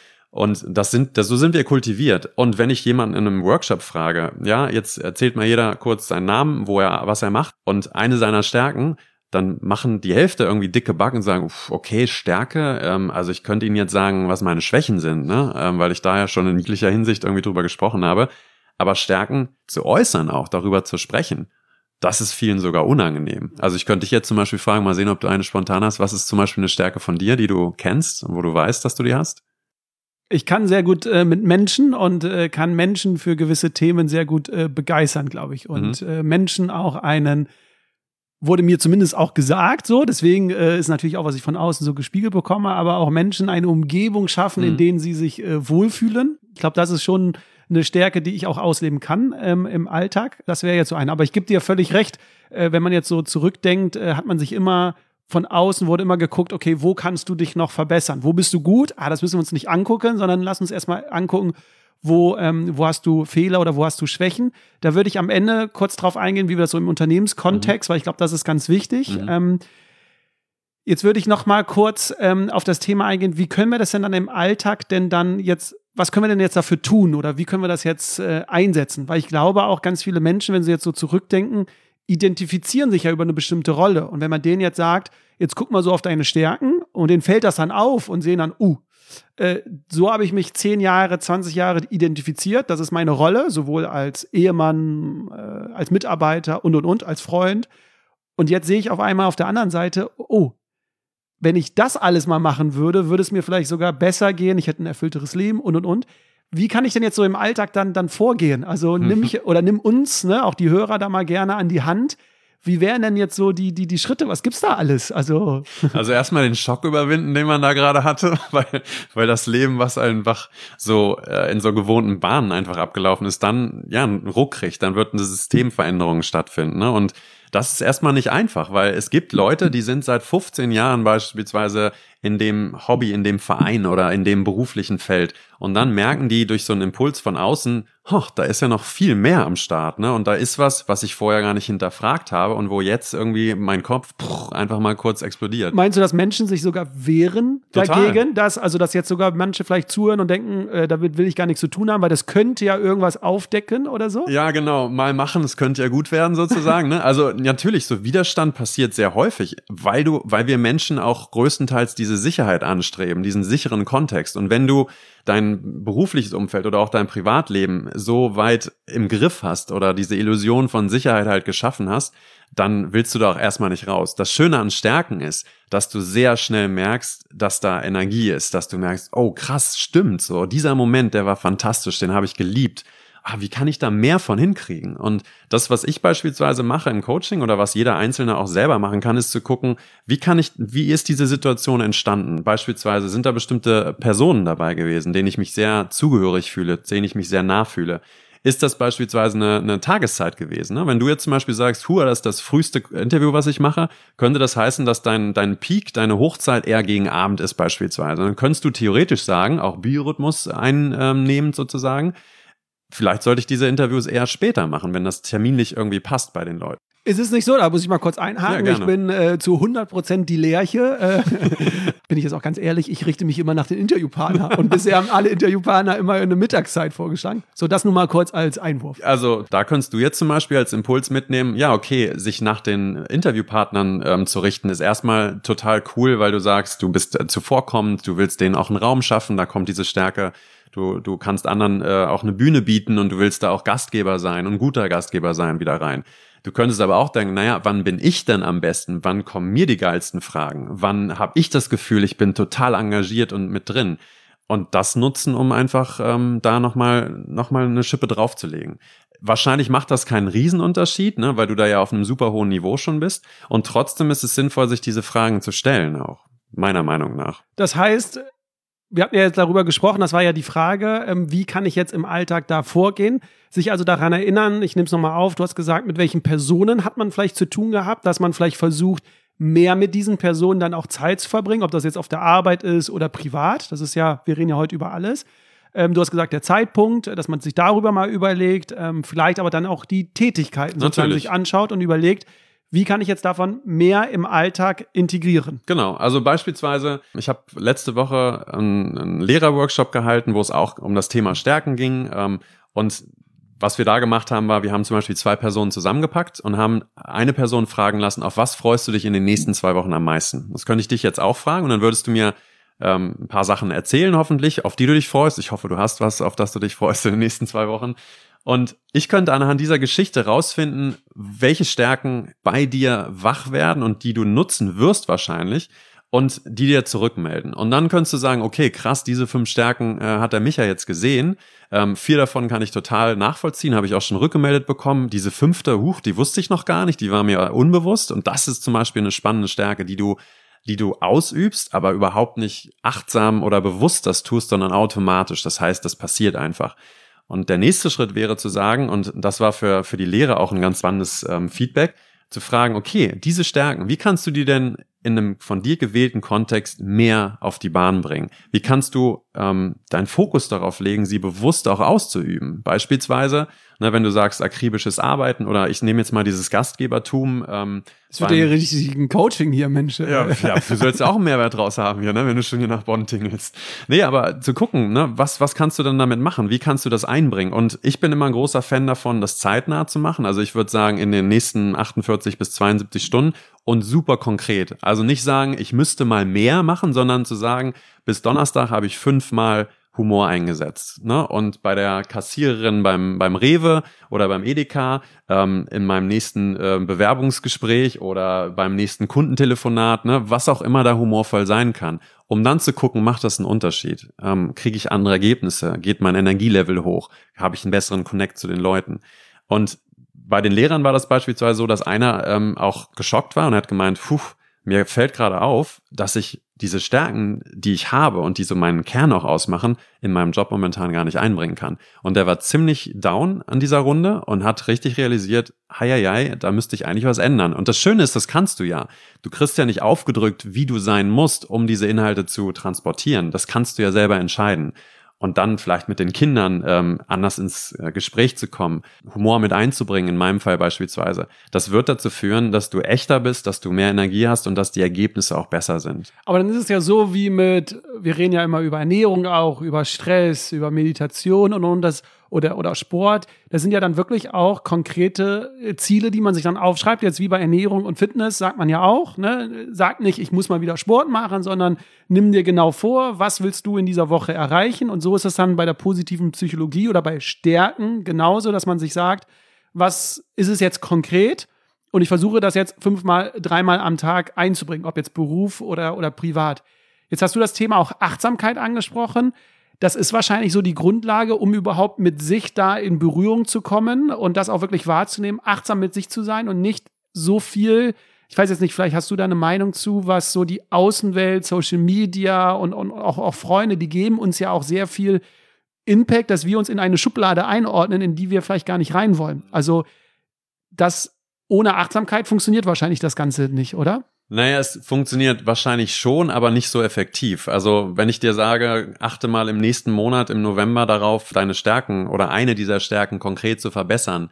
A: Und das sind, das, so sind wir kultiviert. Und wenn ich jemanden in einem Workshop frage, ja, jetzt erzählt mal jeder kurz seinen Namen, wo er, was er macht und eine seiner Stärken, dann machen die Hälfte irgendwie dicke Backen und sagen, okay, Stärke, ähm, also ich könnte Ihnen jetzt sagen, was meine Schwächen sind, ne, ähm, weil ich da ja schon in jeglicher Hinsicht irgendwie drüber gesprochen habe, aber Stärken zu äußern auch, darüber zu sprechen, das ist vielen sogar unangenehm. Also ich könnte dich jetzt zum Beispiel fragen, mal sehen, ob du eine spontan hast, was ist zum Beispiel eine Stärke von dir, die du kennst und wo du weißt, dass du die hast?
B: Ich kann sehr gut äh, mit Menschen und äh, kann Menschen für gewisse Themen sehr gut äh, begeistern, glaube ich, und mhm. äh, Menschen auch einen wurde mir zumindest auch gesagt, so, deswegen äh, ist natürlich auch, was ich von außen so gespiegelt bekomme, aber auch Menschen eine Umgebung schaffen, mhm. in denen sie sich äh, wohlfühlen. Ich glaube, das ist schon eine Stärke, die ich auch ausleben kann ähm, im Alltag. Das wäre jetzt so eine. Aber ich gebe dir völlig recht, äh, wenn man jetzt so zurückdenkt, äh, hat man sich immer von außen, wurde immer geguckt, okay, wo kannst du dich noch verbessern? Wo bist du gut? Ah, das müssen wir uns nicht angucken, sondern lass uns erstmal angucken, Wo, ähm, wo hast du Fehler oder wo hast du Schwächen? Da würde ich am Ende kurz drauf eingehen, wie wir das so im Unternehmenskontext, mhm. weil ich glaube, das ist ganz wichtig. Mhm. Ähm, jetzt würde ich noch mal kurz ähm, auf das Thema eingehen, wie können wir das denn dann im Alltag denn dann jetzt, was können wir denn jetzt dafür tun oder wie können wir das jetzt äh, einsetzen? Weil ich glaube auch ganz viele Menschen, wenn sie jetzt so zurückdenken, identifizieren sich ja über eine bestimmte Rolle. Und wenn man denen jetzt sagt, jetzt guck mal so auf deine Stärken und denen fällt das dann auf und sehen dann, uh, Äh, so habe ich mich zehn Jahre, zwanzig Jahre identifiziert. Das ist meine Rolle, sowohl als Ehemann, äh, als Mitarbeiter und, und, und, als Freund. Und jetzt sehe ich auf einmal auf der anderen Seite, oh, wenn ich das alles mal machen würde, würde es mir vielleicht sogar besser gehen. Ich hätte ein erfüllteres Leben und, und, und. Wie kann ich denn jetzt so im Alltag dann, dann vorgehen? Also nimm mich oder nimm uns, ne, auch die Hörer da mal gerne an die Hand. Wie wären denn jetzt so die, die, die Schritte? Was gibt's da alles? Also,
A: also erstmal den Schock überwinden, den man da gerade hatte, weil, weil das Leben, was einfach so äh, in so gewohnten Bahnen einfach abgelaufen ist, dann ja einen Ruck kriegt, dann wird eine Systemveränderung stattfinden, ne? Und das ist erstmal nicht einfach, weil es gibt Leute, die sind seit fünfzehn Jahren beispielsweise in dem Hobby, in dem Verein oder in dem beruflichen Feld. Und dann merken die durch so einen Impuls von außen, hoch, da ist ja noch viel mehr am Start, ne? Und da ist was, was ich vorher gar nicht hinterfragt habe und wo jetzt irgendwie mein Kopf pff, einfach mal kurz explodiert.
B: Meinst du, dass Menschen sich sogar wehren
A: Total.
B: dagegen? Dass, also, dass jetzt sogar manche vielleicht zuhören und denken, äh, damit will ich gar nichts zu tun haben, weil das könnte ja irgendwas aufdecken oder so?
A: Ja, genau. Mal machen, es könnte ja gut werden sozusagen, ne? Also, natürlich, so Widerstand passiert sehr häufig, weil du, weil wir Menschen auch größtenteils diese Sicherheit anstreben, diesen sicheren Kontext. Und wenn du dein berufliches Umfeld oder auch dein Privatleben so weit im Griff hast oder diese Illusion von Sicherheit halt geschaffen hast, dann willst du da auch erstmal nicht raus. Das Schöne an Stärken ist, dass du sehr schnell merkst, dass da Energie ist, dass du merkst, oh krass, stimmt so, dieser Moment, der war fantastisch, den habe ich geliebt. Ah, wie kann ich da mehr von hinkriegen? Und das, was ich beispielsweise mache im Coaching oder was jeder Einzelne auch selber machen kann, ist zu gucken, wie kann ich, wie ist diese Situation entstanden? Beispielsweise sind da bestimmte Personen dabei gewesen, denen ich mich sehr zugehörig fühle, denen ich mich sehr nah fühle. Ist das beispielsweise eine, eine Tageszeit gewesen? Ne? Wenn du jetzt zum Beispiel sagst, hua, das ist das früheste Interview, was ich mache, könnte das heißen, dass dein, dein Peak, deine Hochzeit eher gegen Abend ist beispielsweise. Dann könntest du theoretisch sagen, auch Biorhythmus einnehmend sozusagen, vielleicht sollte ich diese Interviews eher später machen, wenn das terminlich irgendwie passt bei den Leuten.
B: Es ist nicht so, da muss ich mal kurz einhaken.
A: Ja,
B: ich bin äh, zu hundert Prozent die Lerche. Äh, bin ich jetzt auch ganz ehrlich, ich richte mich immer nach den Interviewpartnern. Und bisher haben alle Interviewpartner immer eine Mittagszeit vorgeschlagen. So, das nur mal kurz als Einwurf.
A: Also da könntest du jetzt zum Beispiel als Impuls mitnehmen, ja okay, sich nach den Interviewpartnern ähm, zu richten, ist erstmal total cool, weil du sagst, du bist äh, zuvorkommend, du willst denen auch einen Raum schaffen, da kommt diese Stärke. Du, du kannst anderen äh, auch eine Bühne bieten und du willst da auch Gastgeber sein und guter Gastgeber sein wieder rein. Du könntest aber auch denken, naja, wann bin ich denn am besten? Wann kommen mir die geilsten Fragen? Wann habe ich das Gefühl, ich bin total engagiert und mit drin? Und das nutzen, um einfach ähm, da nochmal noch mal eine Schippe draufzulegen. Wahrscheinlich macht das keinen Riesenunterschied, ne, weil du da ja auf einem super hohen Niveau schon bist. Und trotzdem ist es sinnvoll, sich diese Fragen zu stellen auch, meiner Meinung nach.
B: Das heißt, wir hatten ja jetzt darüber gesprochen, das war ja die Frage, ähm, wie kann ich jetzt im Alltag da vorgehen? Sich also daran erinnern, ich nehme es nochmal auf, du hast gesagt, mit welchen Personen hat man vielleicht zu tun gehabt, dass man vielleicht versucht, mehr mit diesen Personen dann auch Zeit zu verbringen, ob das jetzt auf der Arbeit ist oder privat. Das ist ja, wir reden ja heute über alles. Ähm, du hast gesagt, der Zeitpunkt, dass man sich darüber mal überlegt, ähm, vielleicht aber dann auch die Tätigkeiten sozusagen sich anschaut und überlegt, wie kann ich jetzt davon mehr im Alltag integrieren?
A: Genau, also beispielsweise, ich habe letzte Woche einen, einen Lehrerworkshop gehalten, wo es auch um das Thema Stärken ging. Ähm, und was wir da gemacht haben, war, wir haben zum Beispiel zwei Personen zusammengepackt und haben eine Person fragen lassen, auf was freust du dich in den nächsten zwei Wochen am meisten? Das könnte ich dich jetzt auch fragen und dann würdest du mir ähm, ein paar Sachen erzählen hoffentlich, auf die du dich freust. Ich hoffe, du hast was, auf das du dich freust in den nächsten zwei Wochen. Und ich könnte anhand dieser Geschichte rausfinden, welche Stärken bei dir wach werden und die du nutzen wirst wahrscheinlich und die dir zurückmelden. Und dann könntest du sagen, okay, krass, diese fünf Stärken äh, hat der Micha jetzt gesehen. Ähm, vier davon kann ich total nachvollziehen, habe ich auch schon rückgemeldet bekommen. Diese fünfte, huch, die wusste ich noch gar nicht, die war mir unbewusst. Und das ist zum Beispiel eine spannende Stärke, die du die du ausübst, aber überhaupt nicht achtsam oder bewusst das tust, sondern automatisch. Das heißt, das passiert einfach. Und der nächste Schritt wäre zu sagen, und das war für für die Lehre auch ein ganz spannendes ähm, Feedback, zu fragen, okay, diese Stärken, wie kannst du die denn in einem von dir gewählten Kontext mehr auf die Bahn bringen? Wie kannst du ähm, deinen Fokus darauf legen, sie bewusst auch auszuüben? Beispielsweise, ne, wenn du sagst, akribisches Arbeiten oder ich nehme jetzt mal dieses Gastgebertum. Ähm,
B: das wird ja richtig ein Coaching hier, Mensch.
A: Ja, ja, du sollst ja auch einen Mehrwert draus haben hier, ne, wenn du schon hier nach Bonn tingelst. Nee, aber zu gucken, ne, was, was kannst du denn damit machen? Wie kannst du das einbringen? Und ich bin immer ein großer Fan davon, das zeitnah zu machen. Also ich würde sagen, in den nächsten achtundvierzig bis zweiundsiebzig Stunden und super konkret. Also nicht sagen, ich müsste mal mehr machen, sondern zu sagen, bis Donnerstag habe ich fünfmal Humor eingesetzt. Ne? Und bei der Kassiererin beim beim Rewe oder beim Edeka, ähm, in meinem nächsten äh, Bewerbungsgespräch oder beim nächsten Kundentelefonat, ne? Was auch immer da humorvoll sein kann, um dann zu gucken, macht das einen Unterschied? Ähm, kriege ich andere Ergebnisse? Geht mein Energielevel hoch? Habe ich einen besseren Connect zu den Leuten? Und bei den Lehrern war das beispielsweise so, dass einer ähm, auch geschockt war und hat gemeint, puh, mir fällt gerade auf, dass ich diese Stärken, die ich habe und die so meinen Kern auch ausmachen, in meinem Job momentan gar nicht einbringen kann. Und der war ziemlich down an dieser Runde und hat richtig realisiert, hei, hei, hei, da müsste ich eigentlich was ändern. Und das Schöne ist, das kannst du ja. Du kriegst ja nicht aufgedrückt, wie du sein musst, um diese Inhalte zu transportieren. Das kannst du ja selber entscheiden. Und dann vielleicht mit den Kindern ähm, anders ins äh, Gespräch zu kommen, Humor mit einzubringen, in meinem Fall beispielsweise. Das wird dazu führen, dass du echter bist, dass du mehr Energie hast und dass die Ergebnisse auch besser sind.
B: Aber dann ist es ja so wie mit, wir reden ja immer über Ernährung auch, über Stress, über Meditation und, und das oder, oder Sport. Das sind ja dann wirklich auch konkrete Ziele, die man sich dann aufschreibt. Jetzt wie bei Ernährung und Fitness sagt man ja auch, ne? Sag nicht, ich muss mal wieder Sport machen, sondern nimm dir genau vor, was willst du in dieser Woche erreichen? Und so ist es dann bei der positiven Psychologie oder bei Stärken genauso, dass man sich sagt, was ist es jetzt konkret? Und ich versuche das jetzt fünfmal, dreimal am Tag einzubringen, ob jetzt Beruf oder, oder privat. Jetzt hast du das Thema auch Achtsamkeit angesprochen. Das ist wahrscheinlich so die Grundlage, um überhaupt mit sich da in Berührung zu kommen und das auch wirklich wahrzunehmen, achtsam mit sich zu sein und nicht so viel, ich weiß jetzt nicht, vielleicht hast du da eine Meinung zu, was so die Außenwelt, Social Media und, und auch, auch Freunde, die geben uns ja auch sehr viel Impact, dass wir uns in eine Schublade einordnen, in die wir vielleicht gar nicht rein wollen. Also das ohne Achtsamkeit funktioniert wahrscheinlich das Ganze nicht, oder?
A: Naja, es funktioniert wahrscheinlich schon, aber nicht so effektiv. Also wenn ich dir sage, achte mal im nächsten Monat, im November darauf, deine Stärken oder eine dieser Stärken konkret zu verbessern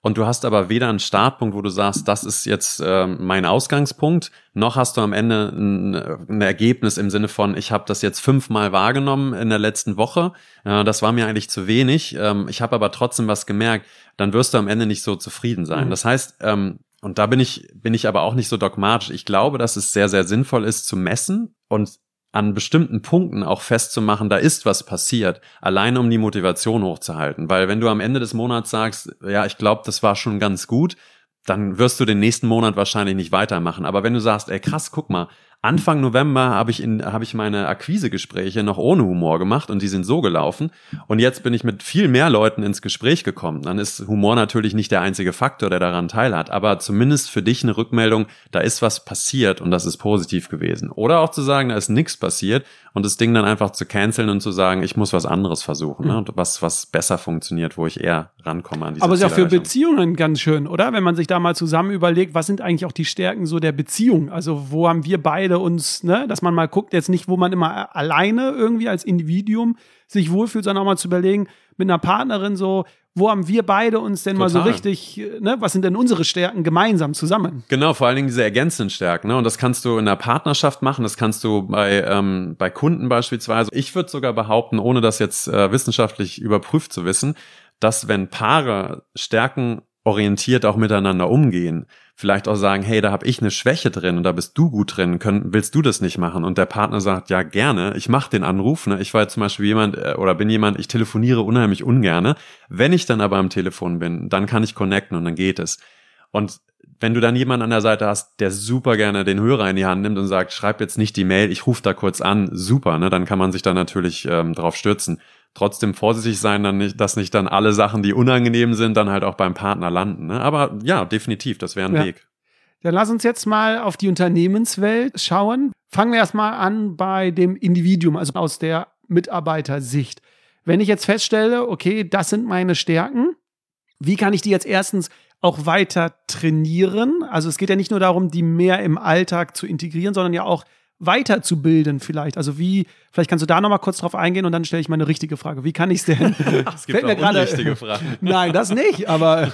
A: und du hast aber weder einen Startpunkt, wo du sagst, das ist jetzt äh, mein Ausgangspunkt, noch hast du am Ende ein, ein Ergebnis im Sinne von, ich habe das jetzt fünfmal wahrgenommen in der letzten Woche, äh, das war mir eigentlich zu wenig, ähm, ich habe aber trotzdem was gemerkt, dann wirst du am Ende nicht so zufrieden sein. Mhm. Das heißt, ähm, und da bin ich, bin ich aber auch nicht so dogmatisch. Ich glaube, dass es sehr, sehr sinnvoll ist zu messen und an bestimmten Punkten auch festzumachen, da ist was passiert, allein um die Motivation hochzuhalten. Weil wenn du am Ende des Monats sagst, ja, ich glaube, das war schon ganz gut, dann wirst du den nächsten Monat wahrscheinlich nicht weitermachen. Aber wenn du sagst, ey krass, guck mal, Anfang November habe ich in habe ich meine Akquisegespräche noch ohne Humor gemacht und die sind so gelaufen und jetzt bin ich mit viel mehr Leuten ins Gespräch gekommen. Dann ist Humor natürlich nicht der einzige Faktor, der daran teilhat, aber zumindest für dich eine Rückmeldung, da ist was passiert und das ist positiv gewesen. Oder auch zu sagen, da ist nichts passiert und das Ding dann einfach zu canceln und zu sagen, ich muss was anderes versuchen, ne? was was besser funktioniert, wo ich eher rankomme an diese
B: Aber es ist ja für Beziehungen ganz schön, oder? Wenn man sich da mal zusammen überlegt, was sind eigentlich auch die Stärken so der Beziehung? Also wo haben wir beide uns, ne, dass man mal guckt, jetzt nicht, wo man immer alleine irgendwie als Individuum sich wohlfühlt, sondern auch mal zu überlegen, mit einer Partnerin so, wo haben wir beide uns denn Total. mal so richtig, ne, was sind denn unsere Stärken gemeinsam zusammen?
A: Genau, vor allen Dingen diese ergänzenden Stärken, ne, und das kannst du in einer Partnerschaft machen, das kannst du bei ähm, bei Kunden beispielsweise. Ich würde sogar behaupten, ohne das jetzt äh, wissenschaftlich überprüft zu wissen, dass wenn Paare stärkenorientiert auch miteinander umgehen, vielleicht auch sagen, hey, da habe ich eine Schwäche drin und da bist du gut drin, können, willst du das nicht machen? Und der Partner sagt, ja, gerne, ich mache den Anruf. Ne? Ich war jetzt zum Beispiel jemand äh, oder bin jemand, ich telefoniere unheimlich ungerne. Wenn ich dann aber am Telefon bin, dann kann ich connecten und dann geht es. Und wenn du dann jemanden an der Seite hast, der super gerne den Hörer in die Hand nimmt und sagt, schreib jetzt nicht die Mail, ich rufe da kurz an, super, ne? Dann kann man sich da natürlich ähm, drauf stürzen. Trotzdem vorsichtig sein, dann nicht, dass nicht dann alle Sachen, die unangenehm sind, dann halt auch beim Partner landen. Ne? Aber ja, definitiv, das wäre ein
B: ja.
A: Weg.
B: Dann lass uns jetzt mal auf die Unternehmenswelt schauen. Fangen wir erstmal an bei dem Individuum, also aus der Mitarbeitersicht. Wenn ich jetzt feststelle, okay, das sind meine Stärken, wie kann ich die jetzt erstens auch weiter trainieren? Also es geht ja nicht nur darum, die mehr im Alltag zu integrieren, sondern ja auch weiterzubilden vielleicht. Also wie, vielleicht kannst du da nochmal kurz drauf eingehen und dann stelle ich mal eine richtige Frage. Wie kann ich es denn?
A: Es gibt auch unrichtige Fragen.
B: Nein, das nicht, aber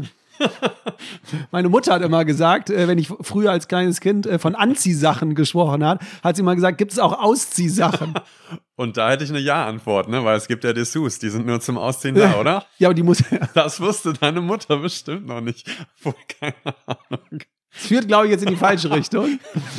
B: meine Mutter hat immer gesagt, wenn ich früher als kleines Kind von Anziehsachen gesprochen hat, hat sie immer gesagt, gibt es auch Ausziehsachen?
A: Und da hätte ich eine Ja-Antwort, ne? Weil es gibt ja Dessous, die sind nur zum Ausziehen da, oder?
B: Ja, aber die muss...
A: Das wusste deine Mutter bestimmt noch nicht. Wohl, keine Ahnung.
B: Das führt, glaube ich, jetzt in die falsche Richtung.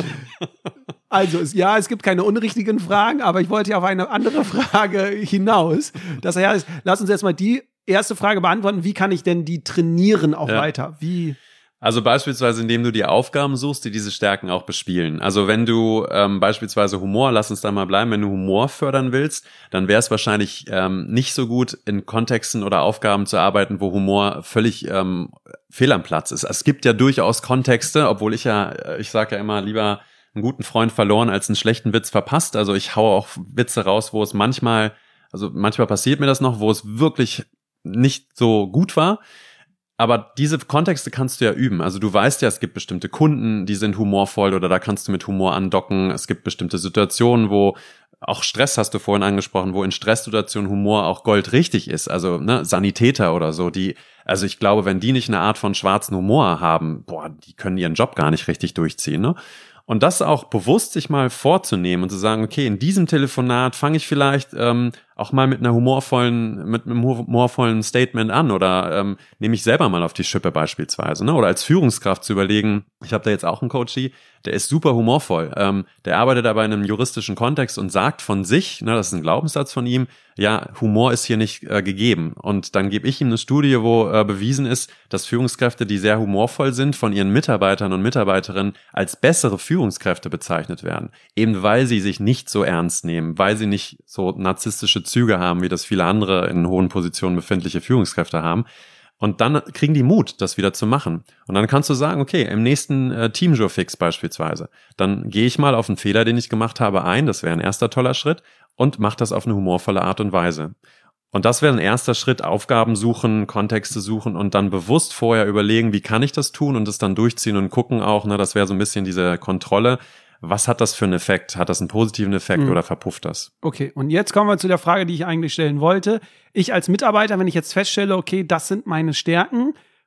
B: Also, es, ja, es gibt keine unrichtigen Fragen, aber ich wollte ja auf eine andere Frage hinaus. Das heißt, lass uns erstmal die erste Frage beantworten. Wie kann ich denn die trainieren auch ja. weiter? Wie?
A: Also beispielsweise, indem du dir Aufgaben suchst, die diese Stärken auch bespielen. Also wenn du ähm, beispielsweise Humor, lass uns da mal bleiben, wenn du Humor fördern willst, dann wäre es wahrscheinlich ähm, nicht so gut, in Kontexten oder Aufgaben zu arbeiten, wo Humor völlig ähm, fehl am Platz ist. Es gibt ja durchaus Kontexte, obwohl ich ja, ich sage ja immer, lieber einen guten Freund verloren als einen schlechten Witz verpasst. Also ich haue auch Witze raus, wo es manchmal, also manchmal passiert mir das noch, wo es wirklich nicht so gut war. Aber diese Kontexte kannst du ja üben. Also du weißt ja, es gibt bestimmte Kunden, die sind humorvoll oder da kannst du mit Humor andocken. Es gibt bestimmte Situationen, wo auch Stress, hast du vorhin angesprochen, wo in Stresssituationen Humor auch goldrichtig ist. Also ne, Sanitäter oder so, die, also ich glaube, wenn die nicht eine Art von schwarzen Humor haben, boah, die können ihren Job gar nicht richtig durchziehen, ne? Und das auch bewusst sich mal vorzunehmen und zu sagen, okay, in diesem Telefonat fange ich vielleicht ähm, auch mal mit einer humorvollen, mit einem humorvollen Statement an oder ähm, nehme ich selber mal auf die Schippe beispielsweise, ne? Oder als Führungskraft zu überlegen, ich habe da jetzt auch einen Coachie, der ist super humorvoll, ähm, der arbeitet aber in einem juristischen Kontext und sagt von sich, ne, das ist ein Glaubenssatz von ihm, ja, Humor ist hier nicht äh, gegeben. Und dann gebe ich ihm eine Studie, wo äh, bewiesen ist, dass Führungskräfte, die sehr humorvoll sind, von ihren Mitarbeitern und Mitarbeiterinnen als bessere Führungskräfte bezeichnet werden. Eben weil sie sich nicht so ernst nehmen, weil sie nicht so narzisstische Züge haben, wie das viele andere in hohen Positionen befindliche Führungskräfte haben. Und dann kriegen die Mut, das wieder zu machen. Und dann kannst du sagen, okay, im nächsten äh, Teamjour-Fix beispielsweise, dann gehe ich mal auf einen Fehler, den ich gemacht habe, ein, das wäre ein erster toller Schritt, und mach das auf eine humorvolle Art und Weise. Und das wäre ein erster Schritt, Aufgaben suchen, Kontexte suchen und dann bewusst vorher überlegen, wie kann ich das tun und es dann durchziehen und gucken auch, ne, das wäre so ein bisschen diese Kontrolle. Was hat das für einen Effekt? Hat das einen positiven Effekt mhm. oder verpufft das?
B: Okay, und jetzt kommen wir zu der Frage, die ich eigentlich stellen wollte. Ich als Mitarbeiter, wenn ich jetzt feststelle, okay, das sind meine Stärken,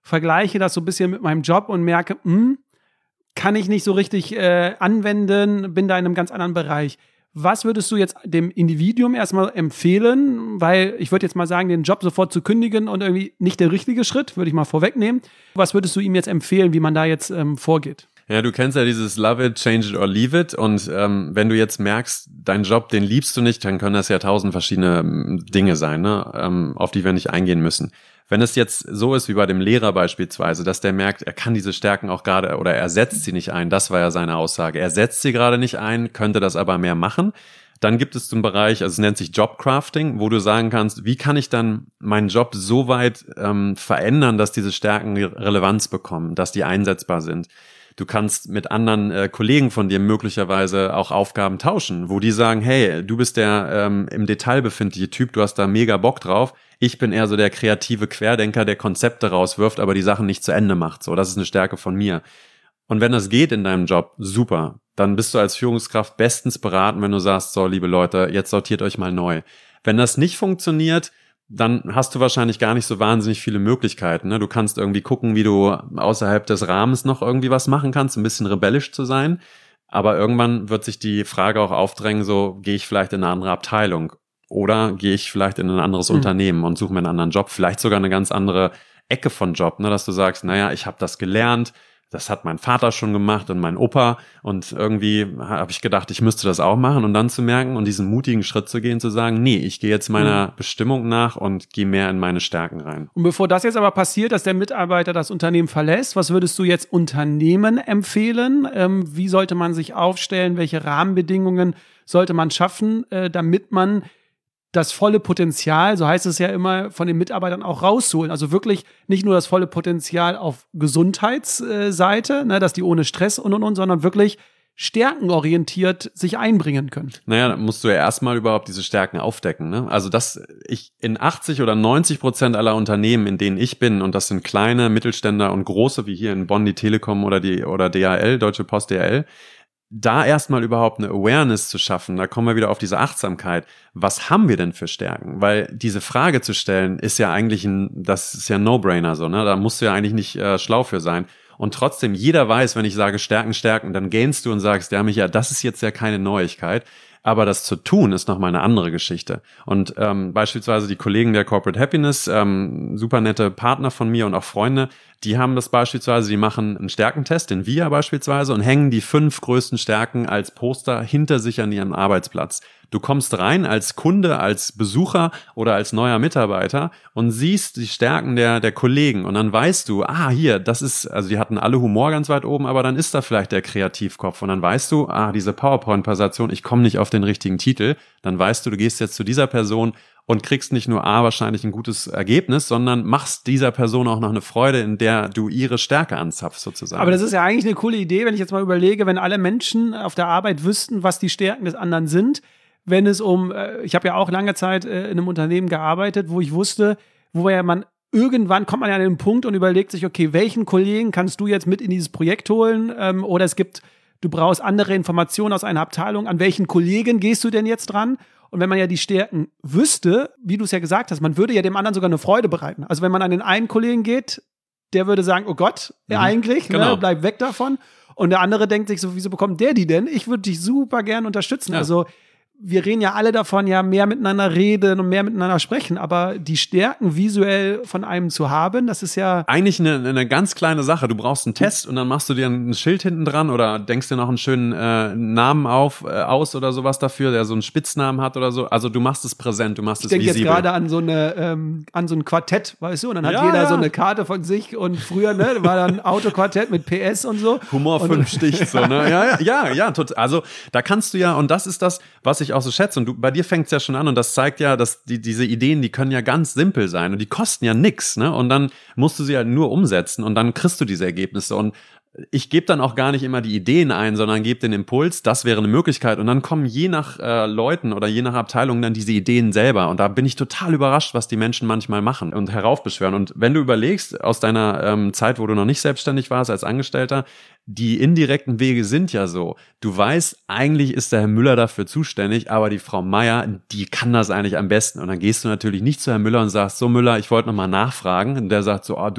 B: vergleiche das so ein bisschen mit meinem Job und merke, mh, kann ich nicht so richtig äh, anwenden, bin da in einem ganz anderen Bereich. Was würdest du jetzt dem Individuum erstmal empfehlen? Weil ich würde jetzt mal sagen, den Job sofort zu kündigen und irgendwie nicht der richtige Schritt, würde ich mal vorwegnehmen. Was würdest du ihm jetzt empfehlen, wie man da jetzt ähm, vorgeht?
A: Ja, du kennst ja dieses Love it, change it or leave it. Und ähm, wenn du jetzt merkst, deinen Job, den liebst du nicht, dann können das ja tausend verschiedene ähm, Dinge sein, ne? ähm, auf die wir nicht eingehen müssen. Wenn es jetzt so ist wie bei dem Lehrer beispielsweise, dass der merkt, er kann diese Stärken auch gerade oder er setzt sie nicht ein, das war ja seine Aussage, er setzt sie gerade nicht ein, könnte das aber mehr machen, dann gibt es einen Bereich, also es nennt sich Jobcrafting, wo du sagen kannst, wie kann ich dann meinen Job so weit ähm, verändern, dass diese Stärken Relevanz bekommen, dass die einsetzbar sind. Du kannst mit anderen äh, Kollegen von dir möglicherweise auch Aufgaben tauschen, wo die sagen, hey, du bist der ähm, im Detail befindliche Typ, du hast da mega Bock drauf. Ich bin eher so der kreative Querdenker, der Konzepte rauswirft, aber die Sachen nicht zu Ende macht. So, das ist eine Stärke von mir. Und wenn das geht in deinem Job, super. Dann bist du als Führungskraft bestens beraten, wenn du sagst, so, liebe Leute, jetzt sortiert euch mal neu. Wenn das nicht funktioniert, dann hast du wahrscheinlich gar nicht so wahnsinnig viele Möglichkeiten. Ne? Du kannst irgendwie gucken, wie du außerhalb des Rahmens noch irgendwie was machen kannst, ein bisschen rebellisch zu sein. Aber irgendwann wird sich die Frage auch aufdrängen, so, gehe ich vielleicht in eine andere Abteilung oder gehe ich vielleicht in ein anderes mhm. Unternehmen und suche mir einen anderen Job, vielleicht sogar eine ganz andere Ecke von Job, ne? Dass du sagst, naja, ich habe das gelernt, das hat mein Vater schon gemacht und mein Opa und irgendwie habe ich gedacht, ich müsste das auch machen und dann zu merken und diesen mutigen Schritt zu gehen, zu sagen, nee, ich gehe jetzt meiner mhm. Bestimmung nach und gehe mehr in meine Stärken rein.
B: Und bevor das jetzt aber passiert, dass der Mitarbeiter das Unternehmen verlässt, was würdest du jetzt Unternehmen empfehlen? Ähm, wie sollte man sich aufstellen? Welche Rahmenbedingungen sollte man schaffen, äh, damit man das volle Potenzial, so heißt es ja immer, von den Mitarbeitern auch rausholen. Also wirklich nicht nur das volle Potenzial auf Gesundheitsseite, ne, dass die ohne Stress und und und, sondern wirklich stärkenorientiert sich einbringen können.
A: Naja, dann musst du ja erstmal überhaupt diese Stärken aufdecken. Ne? Also das, ich in achtzig oder neunzig Prozent aller Unternehmen, in denen ich bin, und das sind kleine, Mittelständler und große, wie hier in Bonn die Telekom oder die oder D H L, Deutsche Post D H L, da erstmal überhaupt eine Awareness zu schaffen, da kommen wir wieder auf diese Achtsamkeit. Was haben wir denn für Stärken? Weil diese Frage zu stellen ist ja eigentlich ein, das ist ja ein No-Brainer so, ne? Da musst du ja eigentlich nicht äh, schlau für sein. Und trotzdem, jeder weiß, wenn ich sage Stärken, Stärken, dann gähnst du und sagst, ja, Micha, das ist jetzt ja keine Neuigkeit. Aber das zu tun, ist nochmal eine andere Geschichte. Und ähm, beispielsweise die Kollegen der Corporate Happiness, ähm, super nette Partner von mir und auch Freunde, die haben das beispielsweise, die machen einen Stärkentest, den V I A beispielsweise, und hängen die fünf größten Stärken als Poster hinter sich an ihrem Arbeitsplatz. Du kommst rein als Kunde, als Besucher oder als neuer Mitarbeiter und siehst die Stärken der der Kollegen und dann weißt du, ah, hier, das ist, also die hatten alle Humor ganz weit oben, aber dann ist da vielleicht der Kreativkopf und dann weißt du, ah, diese PowerPoint-Präsentation, ich komme nicht auf den richtigen Titel, dann weißt du, du gehst jetzt zu dieser Person und kriegst nicht nur A, wahrscheinlich ein gutes Ergebnis, sondern machst dieser Person auch noch eine Freude, in der du ihre Stärke anzapfst sozusagen.
B: Aber das ist ja eigentlich eine coole Idee, wenn ich jetzt mal überlege, wenn alle Menschen auf der Arbeit wüssten, was die Stärken des anderen sind, wenn es um, ich habe ja auch lange Zeit in einem Unternehmen gearbeitet, wo ich wusste, wo ja man irgendwann kommt man ja an den Punkt und überlegt sich, okay, welchen Kollegen kannst du jetzt mit in dieses Projekt holen? Ähm, oder es gibt, du brauchst andere Informationen aus einer Abteilung. An welchen Kollegen gehst du denn jetzt dran? Und wenn man ja die Stärken wüsste, wie du es ja gesagt hast, man würde ja dem anderen sogar eine Freude bereiten. Also wenn man an den einen Kollegen geht, der würde sagen, oh Gott, mhm. eigentlich, genau. ne, bleib weg davon. Und der andere denkt sich so, wieso bekommt der die denn? Ich würde dich super gern unterstützen. Ja. Also wir reden ja alle davon, ja, mehr miteinander reden und mehr miteinander sprechen, aber die Stärken visuell von einem zu haben, das ist ja
A: eigentlich eine, eine ganz kleine Sache. Du brauchst einen Test und dann machst du dir ein Schild hinten dran oder denkst dir noch einen schönen äh, Namen auf, äh, aus oder sowas dafür, der so einen Spitznamen hat oder so. Also du machst es präsent, du machst es visibel.
B: Ich denke jetzt gerade an so eine ähm, an so ein Quartett, weißt du, und dann hat ja, jeder ja. so eine Karte von sich und früher ne, war dann Autoquartett mit P S und so.
A: Humor
B: und
A: fünf sticht so, ne? Ja, ja, ja, ja, total. Also da kannst du ja, und das ist das, was ich auch so schätze. Und du, bei dir fängt es ja schon an und das zeigt ja, dass die, diese Ideen, die können ja ganz simpel sein und die kosten ja nix, ne? Und dann musst du sie halt nur umsetzen und dann kriegst du diese Ergebnisse. Und ich gebe dann auch gar nicht immer die Ideen ein, sondern gebe den Impuls, das wäre eine Möglichkeit. Und dann kommen je nach äh, Leuten oder je nach Abteilung dann diese Ideen selber. Und da bin ich total überrascht, was die Menschen manchmal machen und heraufbeschwören. Und wenn du überlegst, aus deiner ähm, Zeit, wo du noch nicht selbstständig warst als Angestellter, die indirekten Wege sind ja so. Du weißt, eigentlich ist der Herr Müller dafür zuständig, aber die Frau Meier, die kann das eigentlich am besten. Und dann gehst du natürlich nicht zu Herrn Müller und sagst, so Müller, ich wollte nochmal nachfragen. Und der sagt so, ah du,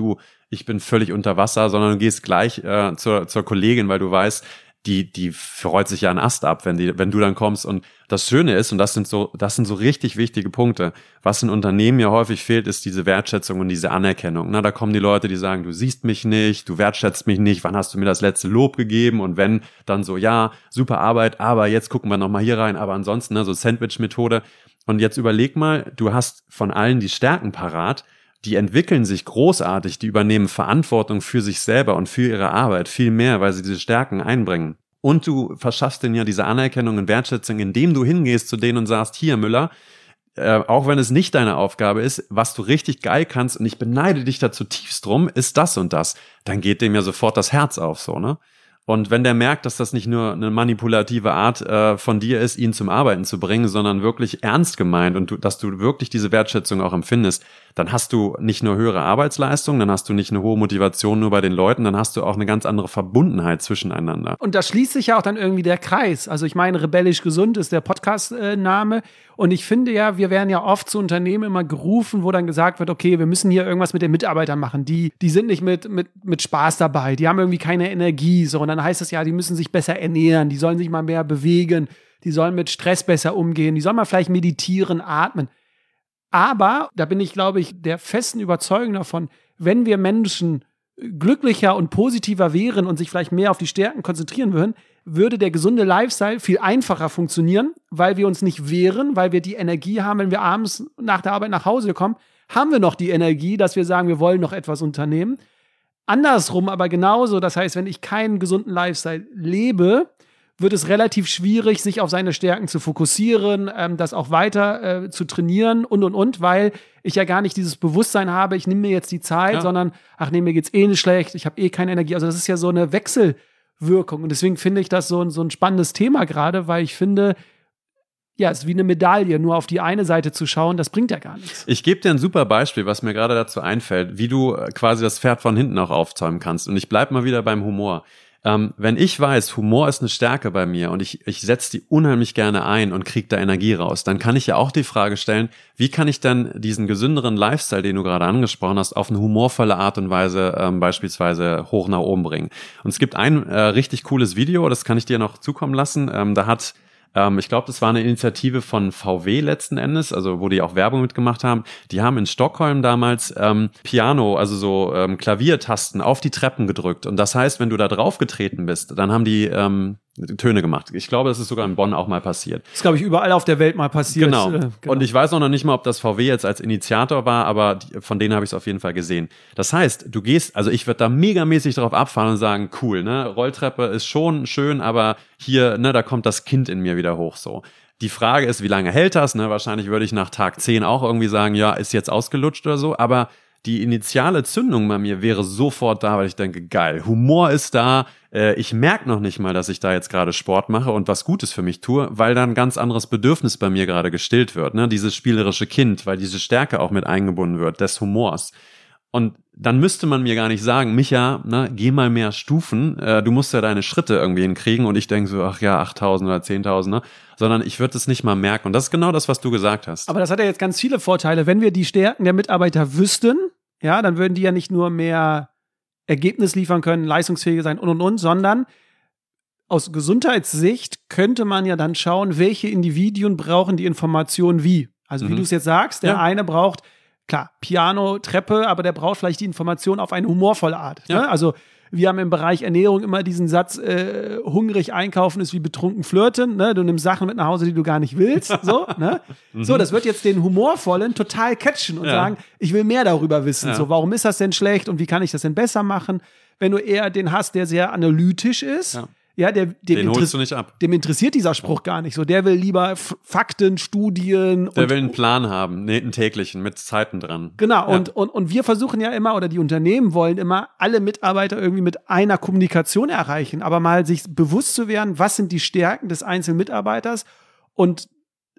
A: ich bin völlig unter Wasser, sondern du gehst gleich äh, zur, zur Kollegin, weil du weißt, die, die freut sich ja einen Ast ab, wenn die, wenn du dann kommst. Und das Schöne ist, und das sind so, das sind so richtig wichtige Punkte, was in Unternehmen ja häufig fehlt, ist diese Wertschätzung und diese Anerkennung. Na, da kommen die Leute, die sagen, du siehst mich nicht, du wertschätzt mich nicht, wann hast du mir das letzte Lob gegeben? Und wenn, dann so, ja, super Arbeit, aber jetzt gucken wir nochmal hier rein, aber ansonsten, ne, so Sandwich-Methode. Und jetzt überleg mal, du hast von allen die Stärken parat, die entwickeln sich großartig, die übernehmen Verantwortung für sich selber und für ihre Arbeit viel mehr, weil sie diese Stärken einbringen. Und du verschaffst denen ja diese Anerkennung und Wertschätzung, indem du hingehst zu denen und sagst, hier Müller, äh, auch wenn es nicht deine Aufgabe ist, was du richtig geil kannst und ich beneide dich da zutiefst drum, ist das und das. Dann geht dem ja sofort das Herz auf, so, ne? Und wenn der merkt, dass das nicht nur eine manipulative Art äh, von dir ist, ihn zum Arbeiten zu bringen, sondern wirklich ernst gemeint und du, dass du wirklich diese Wertschätzung auch empfindest, dann hast du nicht nur höhere Arbeitsleistung, dann hast du nicht eine hohe Motivation nur bei den Leuten, dann hast du auch eine ganz andere Verbundenheit zwischeneinander.
B: Und da schließt sich ja auch dann irgendwie der Kreis. Also ich meine, Rebellisch Gesund ist der Podcast-Name. Und ich finde ja, wir werden ja oft zu Unternehmen immer gerufen, wo dann gesagt wird, okay, wir müssen hier irgendwas mit den Mitarbeitern machen. Die, die sind nicht mit, mit, mit Spaß dabei, die haben irgendwie keine Energie. So. Und dann heißt es ja, die müssen sich besser ernähren, die sollen sich mal mehr bewegen, die sollen mit Stress besser umgehen, die sollen mal vielleicht meditieren, atmen. Aber, da bin ich, glaube ich, der festen Überzeugung davon, wenn wir Menschen glücklicher und positiver wären und sich vielleicht mehr auf die Stärken konzentrieren würden, würde der gesunde Lifestyle viel einfacher funktionieren, weil wir uns nicht wehren, weil wir die Energie haben, wenn wir abends nach der Arbeit nach Hause kommen, haben wir noch die Energie, dass wir sagen, wir wollen noch etwas unternehmen. Andersrum aber genauso, das heißt, wenn ich keinen gesunden Lifestyle lebe, wird es relativ schwierig, sich auf seine Stärken zu fokussieren, ähm, das auch weiter äh, zu trainieren und, und, und, weil ich ja gar nicht dieses Bewusstsein habe, ich nehme mir jetzt die Zeit, ja. sondern, ach nee, mir geht's eh nicht schlecht, ich habe eh keine Energie. Also das ist ja so eine Wechselwirkung und deswegen finde ich das so ein, so ein spannendes Thema gerade, weil ich finde, ja, es ist wie eine Medaille, nur auf die eine Seite zu schauen, das bringt ja gar nichts.
A: Ich gebe dir ein super Beispiel, was mir gerade dazu einfällt, wie du quasi das Pferd von hinten auch aufzäumen kannst. Und ich bleib mal wieder beim Humor. Ähm, wenn ich weiß, Humor ist eine Stärke bei mir und ich, ich setze die unheimlich gerne ein und kriege da Energie raus, dann kann ich ja auch die Frage stellen, wie kann ich denn diesen gesünderen Lifestyle, den du gerade angesprochen hast, auf eine humorvolle Art und Weise ähm, beispielsweise hoch nach oben bringen. Und es gibt ein äh, richtig cooles Video, das kann ich dir noch zukommen lassen, ähm, da hat Ähm, ich glaube, das war eine Initiative von V W letzten Endes, also wo die auch Werbung mitgemacht haben. Die haben in Stockholm damals ähm, Piano, also so ähm, Klaviertasten auf die Treppen gedrückt. Und das heißt, wenn du da drauf getreten bist, dann haben die ähm, Töne gemacht. Ich glaube, das ist sogar in Bonn auch mal passiert.
B: Das ist, glaube ich, überall auf der Welt mal passiert.
A: Genau.
B: Äh, genau.
A: Und ich weiß auch noch nicht mal, ob das V W jetzt als Initiator war, aber die, von denen habe ich es auf jeden Fall gesehen. Das heißt, du gehst, also ich würde da megamäßig drauf abfahren und sagen, cool, ne, Rolltreppe ist schon schön, aber hier, ne, da kommt das Kind in mir wieder hoch, so. Die Frage ist, wie lange hält das, ne? Wahrscheinlich würde ich nach Tag zehn auch irgendwie sagen, ja, ist jetzt ausgelutscht oder so, aber die initiale Zündung bei mir wäre sofort da, weil ich denke, geil, Humor ist da, äh, ich merke noch nicht mal, dass ich da jetzt gerade Sport mache und was Gutes für mich tue, weil da ein ganz anderes Bedürfnis bei mir gerade gestillt wird, ne? Dieses spielerische Kind, weil diese Stärke auch mit eingebunden wird, des Humors. Und dann müsste man mir gar nicht sagen, Micha, ne, geh mal mehr Stufen, äh, du musst ja deine Schritte irgendwie hinkriegen und ich denke so, ach ja, achttausend oder zehntausend, ne? Sondern ich würde es nicht mal merken. Und das ist genau das, was du gesagt hast.
B: Aber das hat ja jetzt ganz viele Vorteile. Wenn wir die Stärken der Mitarbeiter wüssten, ja, dann würden die ja nicht nur mehr Ergebnis liefern können, leistungsfähiger sein und, und, und, sondern aus Gesundheitssicht könnte man ja dann schauen, welche Individuen brauchen die Information wie. Also wie mhm. du es jetzt sagst, der ja. eine braucht, klar, Piano, Treppe, aber der braucht vielleicht die Information auf eine humorvolle Art. Ja. Ne? Also wir haben im Bereich Ernährung immer diesen Satz, äh, hungrig einkaufen ist wie betrunken flirten. Ne? Du nimmst Sachen mit nach Hause, die du gar nicht willst. So, ne? mhm. so, das wird jetzt den Humorvollen total catchen und ja. sagen, ich will mehr darüber wissen. Ja. So, warum ist das denn schlecht und wie kann ich das denn besser machen? Wenn du eher den hast, der sehr analytisch ist, ja. Ja, der, dem,
A: den holst du nicht ab.
B: Dem interessiert dieser Spruch gar nicht so. Der will lieber F- Fakten, Studien.
A: Der
B: und,
A: will einen Plan haben, einen täglichen, mit Zeiten dran.
B: Genau,
A: ja.
B: und, und, und wir versuchen ja immer, oder die Unternehmen wollen immer, alle Mitarbeiter irgendwie mit einer Kommunikation erreichen. Aber mal sich bewusst zu werden, was sind die Stärken des einzelnen Mitarbeiters und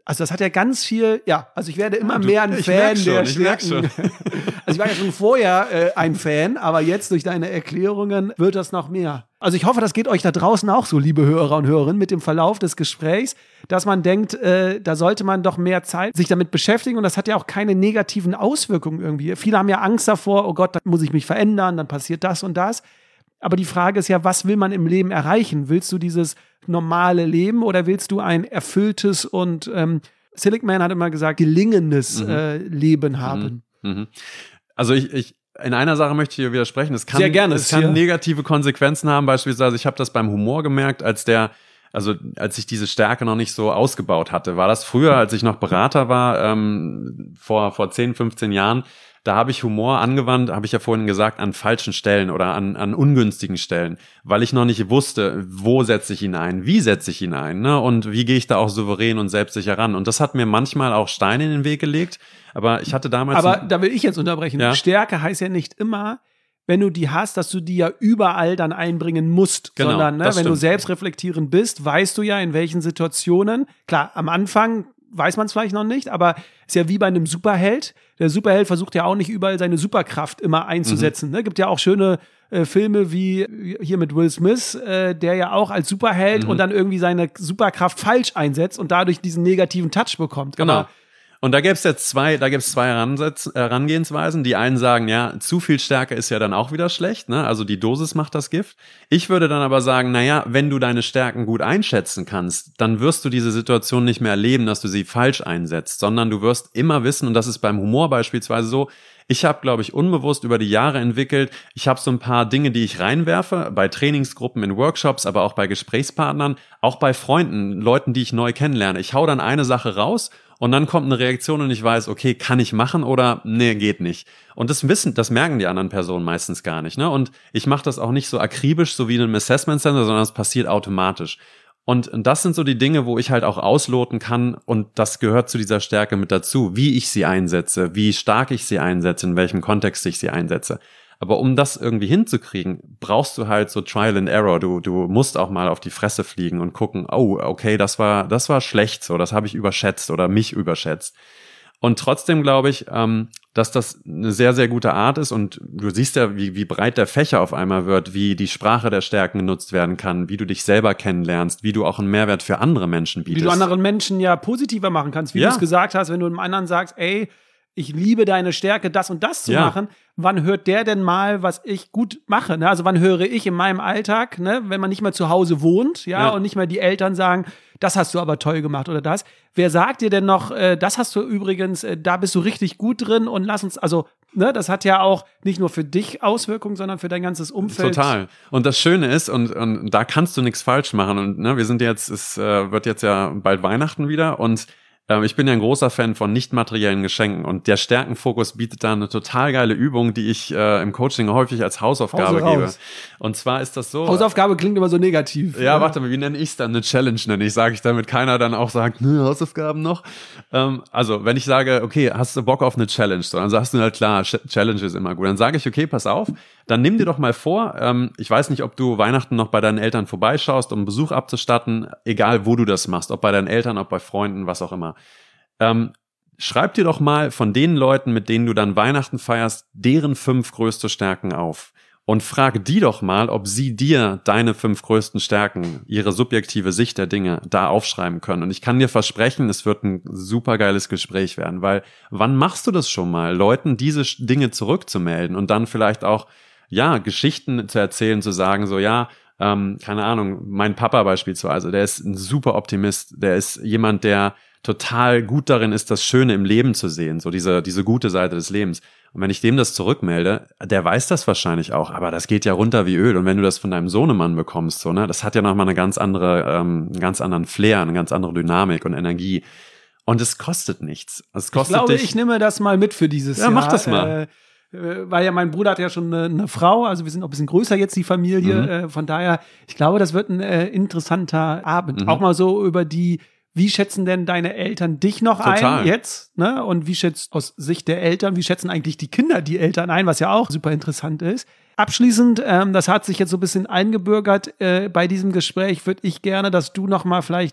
B: Also das hat ja ganz viel, ja, also ich werde immer
A: ja, du,
B: mehr ein
A: ich
B: Fan
A: merk schon,
B: der
A: ich merk
B: Stärken.
A: schon.
B: Also ich war ja schon vorher äh, ein Fan, aber jetzt durch deine Erklärungen wird das noch mehr. Also ich hoffe, das geht euch da draußen auch so, liebe Hörer und Hörerinnen, mit dem Verlauf des Gesprächs, dass man denkt, äh, da sollte man doch mehr Zeit sich damit beschäftigen und das hat ja auch keine negativen Auswirkungen irgendwie. Viele haben ja Angst davor, oh Gott, dann muss ich mich verändern, dann passiert das und das. Aber die Frage ist ja, was will man im Leben erreichen? Willst du dieses normale Leben oder willst du ein erfülltes und ähm, Seligman hat immer gesagt, gelingendes mhm. äh, Leben haben?
A: Mhm. Also ich, ich in einer Sache möchte ich hier widersprechen. Es kann,
B: Sehr gerne.
A: Es kann negative Konsequenzen haben. Beispielsweise, ich habe das beim Humor gemerkt, als der Also als ich diese Stärke noch nicht so ausgebaut hatte, war das früher, als ich noch Berater war, ähm, vor vor zehn, fünfzehn Jahren, da habe ich Humor angewandt, habe ich ja vorhin gesagt, an falschen Stellen oder an an ungünstigen Stellen, weil ich noch nicht wusste, wo setze ich ihn ein, wie setze ich ihn ein, ne? Und wie gehe ich da auch souverän und selbstsicher ran. Und das hat mir manchmal auch Steine in den Weg gelegt, aber ich hatte damals...
B: Aber da will ich jetzt unterbrechen. Ja? Stärke heißt ja nicht immer, wenn du die hast, dass du die ja überall dann einbringen musst,
A: genau,
B: sondern ne, wenn
A: stimmt.
B: du selbstreflektierend bist, weißt du ja, in welchen Situationen, klar, am Anfang weiß man es vielleicht noch nicht, aber ist ja wie bei einem Superheld. Der Superheld versucht ja auch nicht überall seine Superkraft immer einzusetzen. Mhm. Ne? Gibt ja auch schöne äh, Filme wie hier mit Will Smith, äh, der ja auch als Superheld mhm. und dann irgendwie seine Superkraft falsch einsetzt und dadurch diesen negativen Touch bekommt.
A: Genau.
B: Aber
A: und da gibt's jetzt zwei, da gibt's zwei Herangehensweisen. Die einen sagen, ja, zu viel Stärke ist ja dann auch wieder schlecht, ne? Also die Dosis macht das Gift. Ich würde dann aber sagen, na ja, wenn du deine Stärken gut einschätzen kannst, dann wirst du diese Situation nicht mehr erleben, dass du sie falsch einsetzt, sondern du wirst immer wissen, und das ist beim Humor beispielsweise so, ich habe, glaube ich, unbewusst über die Jahre entwickelt, ich habe so ein paar Dinge, die ich reinwerfe, bei Trainingsgruppen, in Workshops, aber auch bei Gesprächspartnern, auch bei Freunden, Leuten, die ich neu kennenlerne. Ich hau dann eine Sache raus und dann kommt eine Reaktion und ich weiß, okay, kann ich machen oder nee, geht nicht. Und das wissen, das merken die anderen Personen meistens gar nicht, ne? Und ich mache das auch nicht so akribisch, so wie in einem Assessment Center, sondern es passiert automatisch. Und das sind so die Dinge, wo ich halt auch ausloten kann, und das gehört zu dieser Stärke mit dazu, wie ich sie einsetze, wie stark ich sie einsetze, in welchem Kontext ich sie einsetze. Aber um das irgendwie hinzukriegen, brauchst du halt so Trial and Error. Du, du musst auch mal auf die Fresse fliegen und gucken, oh, okay, das war, das war schlecht, so, das habe ich überschätzt oder mich überschätzt. Und trotzdem glaube ich, ähm, dass das eine sehr, sehr gute Art ist, und du siehst ja, wie, wie breit der Fächer auf einmal wird, wie die Sprache der Stärken genutzt werden kann, wie du dich selber kennenlernst, wie du auch einen Mehrwert für andere Menschen bietest.
B: Wie du anderen Menschen ja positiver machen kannst, wie
A: ja.
B: du es gesagt hast, wenn du einem anderen sagst, ey, ich liebe deine Stärke, das und das zu
A: ja.
B: machen. Wann hört der denn mal, was ich gut mache? Ne? Also wann höre ich in meinem Alltag, ne, wenn man nicht mehr zu Hause wohnt, ja,
A: ja.
B: und nicht mehr die Eltern sagen, das hast du aber toll gemacht oder das. Wer sagt dir denn noch, äh, das hast du übrigens, äh, da bist du richtig gut drin und lass uns, also, ne, das hat ja auch nicht nur für dich Auswirkungen, sondern für dein ganzes Umfeld.
A: Total. Und das Schöne ist, und, und da kannst du nichts falsch machen. Und ne, wir sind jetzt, es äh, wird jetzt ja bald Weihnachten wieder, und ich bin ja ein großer Fan von nicht materiellen Geschenken, und der Stärkenfokus bietet da eine total geile Übung, die ich äh, im Coaching häufig als Hausaufgabe
B: Hause
A: gebe.
B: raus.
A: Und zwar ist das so...
B: Hausaufgabe klingt immer so negativ.
A: Ja, ja. Warte mal, wie nenne ich es dann? Eine Challenge nenne ich, sage ich, damit keiner dann auch sagt, ne, Hausaufgaben noch. Ähm, also, wenn ich sage, okay, hast du Bock auf eine Challenge? So, dann sagst du halt, klar, Challenge ist immer gut. Dann sage ich, okay, pass auf, dann nimm dir doch mal vor, ähm, ich weiß nicht, ob du Weihnachten noch bei deinen Eltern vorbeischaust, um Besuch abzustatten, egal wo du das machst, ob bei deinen Eltern, ob bei Freunden, was auch immer. Ähm, schreib dir doch mal von den Leuten, mit denen du dann Weihnachten feierst, deren fünf größte Stärken auf. Und frag die doch mal, ob sie dir deine fünf größten Stärken, ihre subjektive Sicht der Dinge da aufschreiben können. Und ich kann dir versprechen, es wird ein supergeiles Gespräch werden, weil wann machst du das schon mal, Leuten diese Dinge zurückzumelden und dann vielleicht auch, ja, Geschichten zu erzählen, zu sagen, so, ja, ähm, keine Ahnung, mein Papa beispielsweise, der ist ein super Optimist, der ist jemand, der total gut darin ist, das Schöne im Leben zu sehen, so diese diese gute Seite des Lebens. Und wenn ich dem das zurückmelde, der weiß das wahrscheinlich auch, aber das geht ja runter wie Öl. Und wenn du das von deinem Sohnemann bekommst, so, ne, das hat ja nochmal eine ganz andere, ähm, einen ganz anderen Flair, eine ganz andere Dynamik und Energie. Und es kostet nichts. Es kostet
B: ich glaube,
A: dich,
B: ich nehme das mal mit für dieses
A: ja,
B: Jahr.
A: Ja, mach das mal.
B: Äh, Weil ja mein Bruder hat ja schon eine, eine Frau, also wir sind auch ein bisschen größer jetzt, die Familie. Mhm. Äh, von daher, ich glaube, das wird ein äh, interessanter Abend. Mhm. Auch mal so über die, wie schätzen denn deine Eltern dich noch
A: Total.
B: ein jetzt? Ne? Und wie schätzt aus Sicht der Eltern, wie schätzen eigentlich die Kinder die Eltern ein, was ja auch super interessant ist. Abschließend, ähm, das hat sich jetzt so ein bisschen eingebürgert, äh, bei diesem Gespräch würde ich gerne, dass du noch mal vielleicht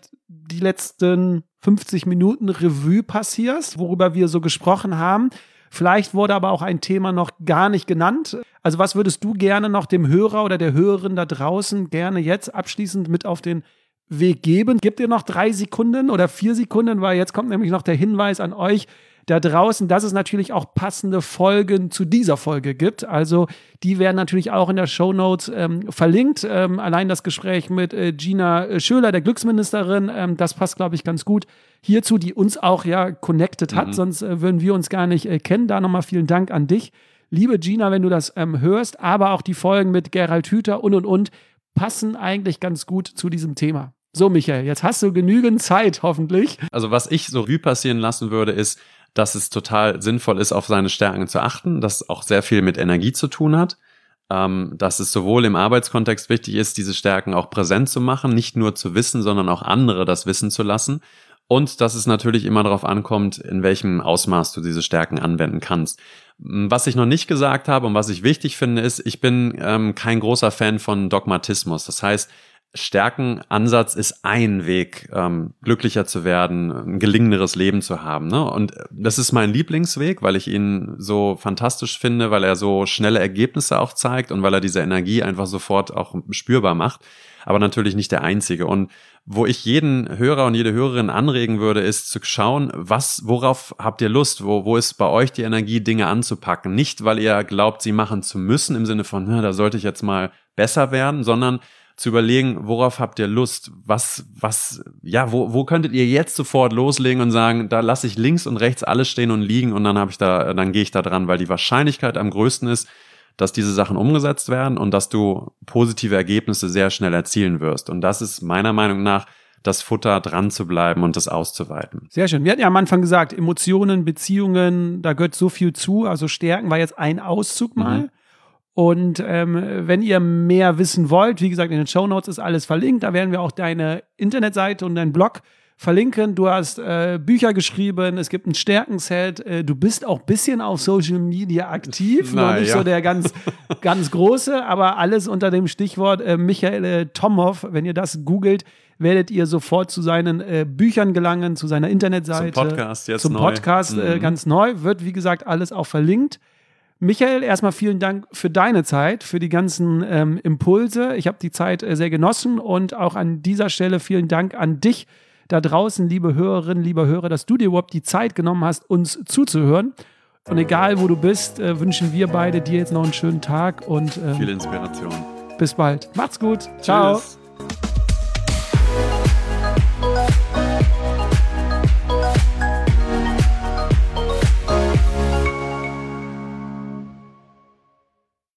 B: die letzten fünfzig Minuten Revue passierst, worüber wir so gesprochen haben. Vielleicht wurde aber auch ein Thema noch gar nicht genannt. Also was würdest du gerne noch dem Hörer oder der Hörerin da draußen gerne jetzt abschließend mit auf den Weg geben? Gib dir noch drei Sekunden oder vier Sekunden, weil jetzt kommt nämlich noch der Hinweis an euch da draußen, dass es natürlich auch passende Folgen zu dieser Folge gibt. Also die werden natürlich auch in der Shownotes ähm, verlinkt. Ähm, allein das Gespräch mit äh, Gina Schöler, der Glücksministerin, ähm, das passt, glaube ich, ganz gut hierzu, die uns auch ja connected hat. Mhm. Sonst äh, würden wir uns gar nicht äh, kennen. Da nochmal vielen Dank an dich. Liebe Gina, wenn du das ähm, hörst, aber auch die Folgen mit Gerald Hüther und und und passen eigentlich ganz gut zu diesem Thema. So, Michael, jetzt hast du genügend Zeit, hoffentlich.
A: Also was ich so Revue passieren lassen würde, ist, dass es total sinnvoll ist, auf seine Stärken zu achten, das auch sehr viel mit Energie zu tun hat, ähm, dass es sowohl im Arbeitskontext wichtig ist, diese Stärken auch präsent zu machen, nicht nur zu wissen, sondern auch andere das wissen zu lassen, und dass es natürlich immer darauf ankommt, in welchem Ausmaß du diese Stärken anwenden kannst. Was ich noch nicht gesagt habe und was ich wichtig finde, ist, ich bin ähm, kein großer Fan von Dogmatismus. Das heißt, Stärkenansatz ist ein Weg, ähm, glücklicher zu werden, ein gelingenderes Leben zu haben, ne? Und das ist mein Lieblingsweg, weil ich ihn so fantastisch finde, weil er so schnelle Ergebnisse auch zeigt und weil er diese Energie einfach sofort auch spürbar macht. Aber natürlich nicht der einzige. Und wo ich jeden Hörer und jede Hörerin anregen würde, ist zu schauen, was, worauf habt ihr Lust? Wo, wo ist bei euch die Energie, Dinge anzupacken? Nicht, weil ihr glaubt, sie machen zu müssen, im Sinne von, da sollte ich jetzt mal besser werden, sondern zu überlegen, worauf habt ihr Lust? Was, was, ja, wo, wo könntet ihr jetzt sofort loslegen und sagen, da lasse ich links und rechts alles stehen und liegen und dann habe ich da, dann gehe ich da dran, weil die Wahrscheinlichkeit am größten ist, dass diese Sachen umgesetzt werden und dass du positive Ergebnisse sehr schnell erzielen wirst. Und das ist meiner Meinung nach das Futter, dran zu bleiben und das auszuweiten.
B: Sehr schön. Wir hatten ja am Anfang gesagt, Emotionen, Beziehungen, da gehört so viel zu. Also Stärken war jetzt ein Auszug mal. Mhm. Und ähm, wenn ihr mehr wissen wollt, wie gesagt, in den Shownotes ist alles verlinkt. Da werden wir auch deine Internetseite und deinen Blog verlinken. Du hast äh, Bücher geschrieben, es gibt ein Stärkenset. Äh, du bist auch ein bisschen auf Social Media aktiv.
A: Na,
B: noch nicht
A: ja.
B: so der ganz, ganz große, aber alles unter dem Stichwort äh, Michael äh, Tomhoff. Wenn ihr das googelt, werdet ihr sofort zu seinen äh, Büchern gelangen, zu seiner Internetseite.
A: Zum Podcast jetzt
B: Zum
A: neu.
B: Podcast äh,
A: mhm.
B: ganz neu. Wird, wie gesagt, alles auch verlinkt. Michael, erstmal vielen Dank für deine Zeit, für die ganzen ähm, Impulse. Ich habe die Zeit äh, sehr genossen und auch an dieser Stelle vielen Dank an dich da draußen, liebe Hörerinnen, lieber Hörer, dass du dir überhaupt die Zeit genommen hast, uns zuzuhören. Und egal, wo du bist, äh, wünschen wir beide dir jetzt noch einen schönen Tag und ähm,
A: viel Inspiration.
B: Bis bald. Macht's gut. Ciao.
A: Tschüss.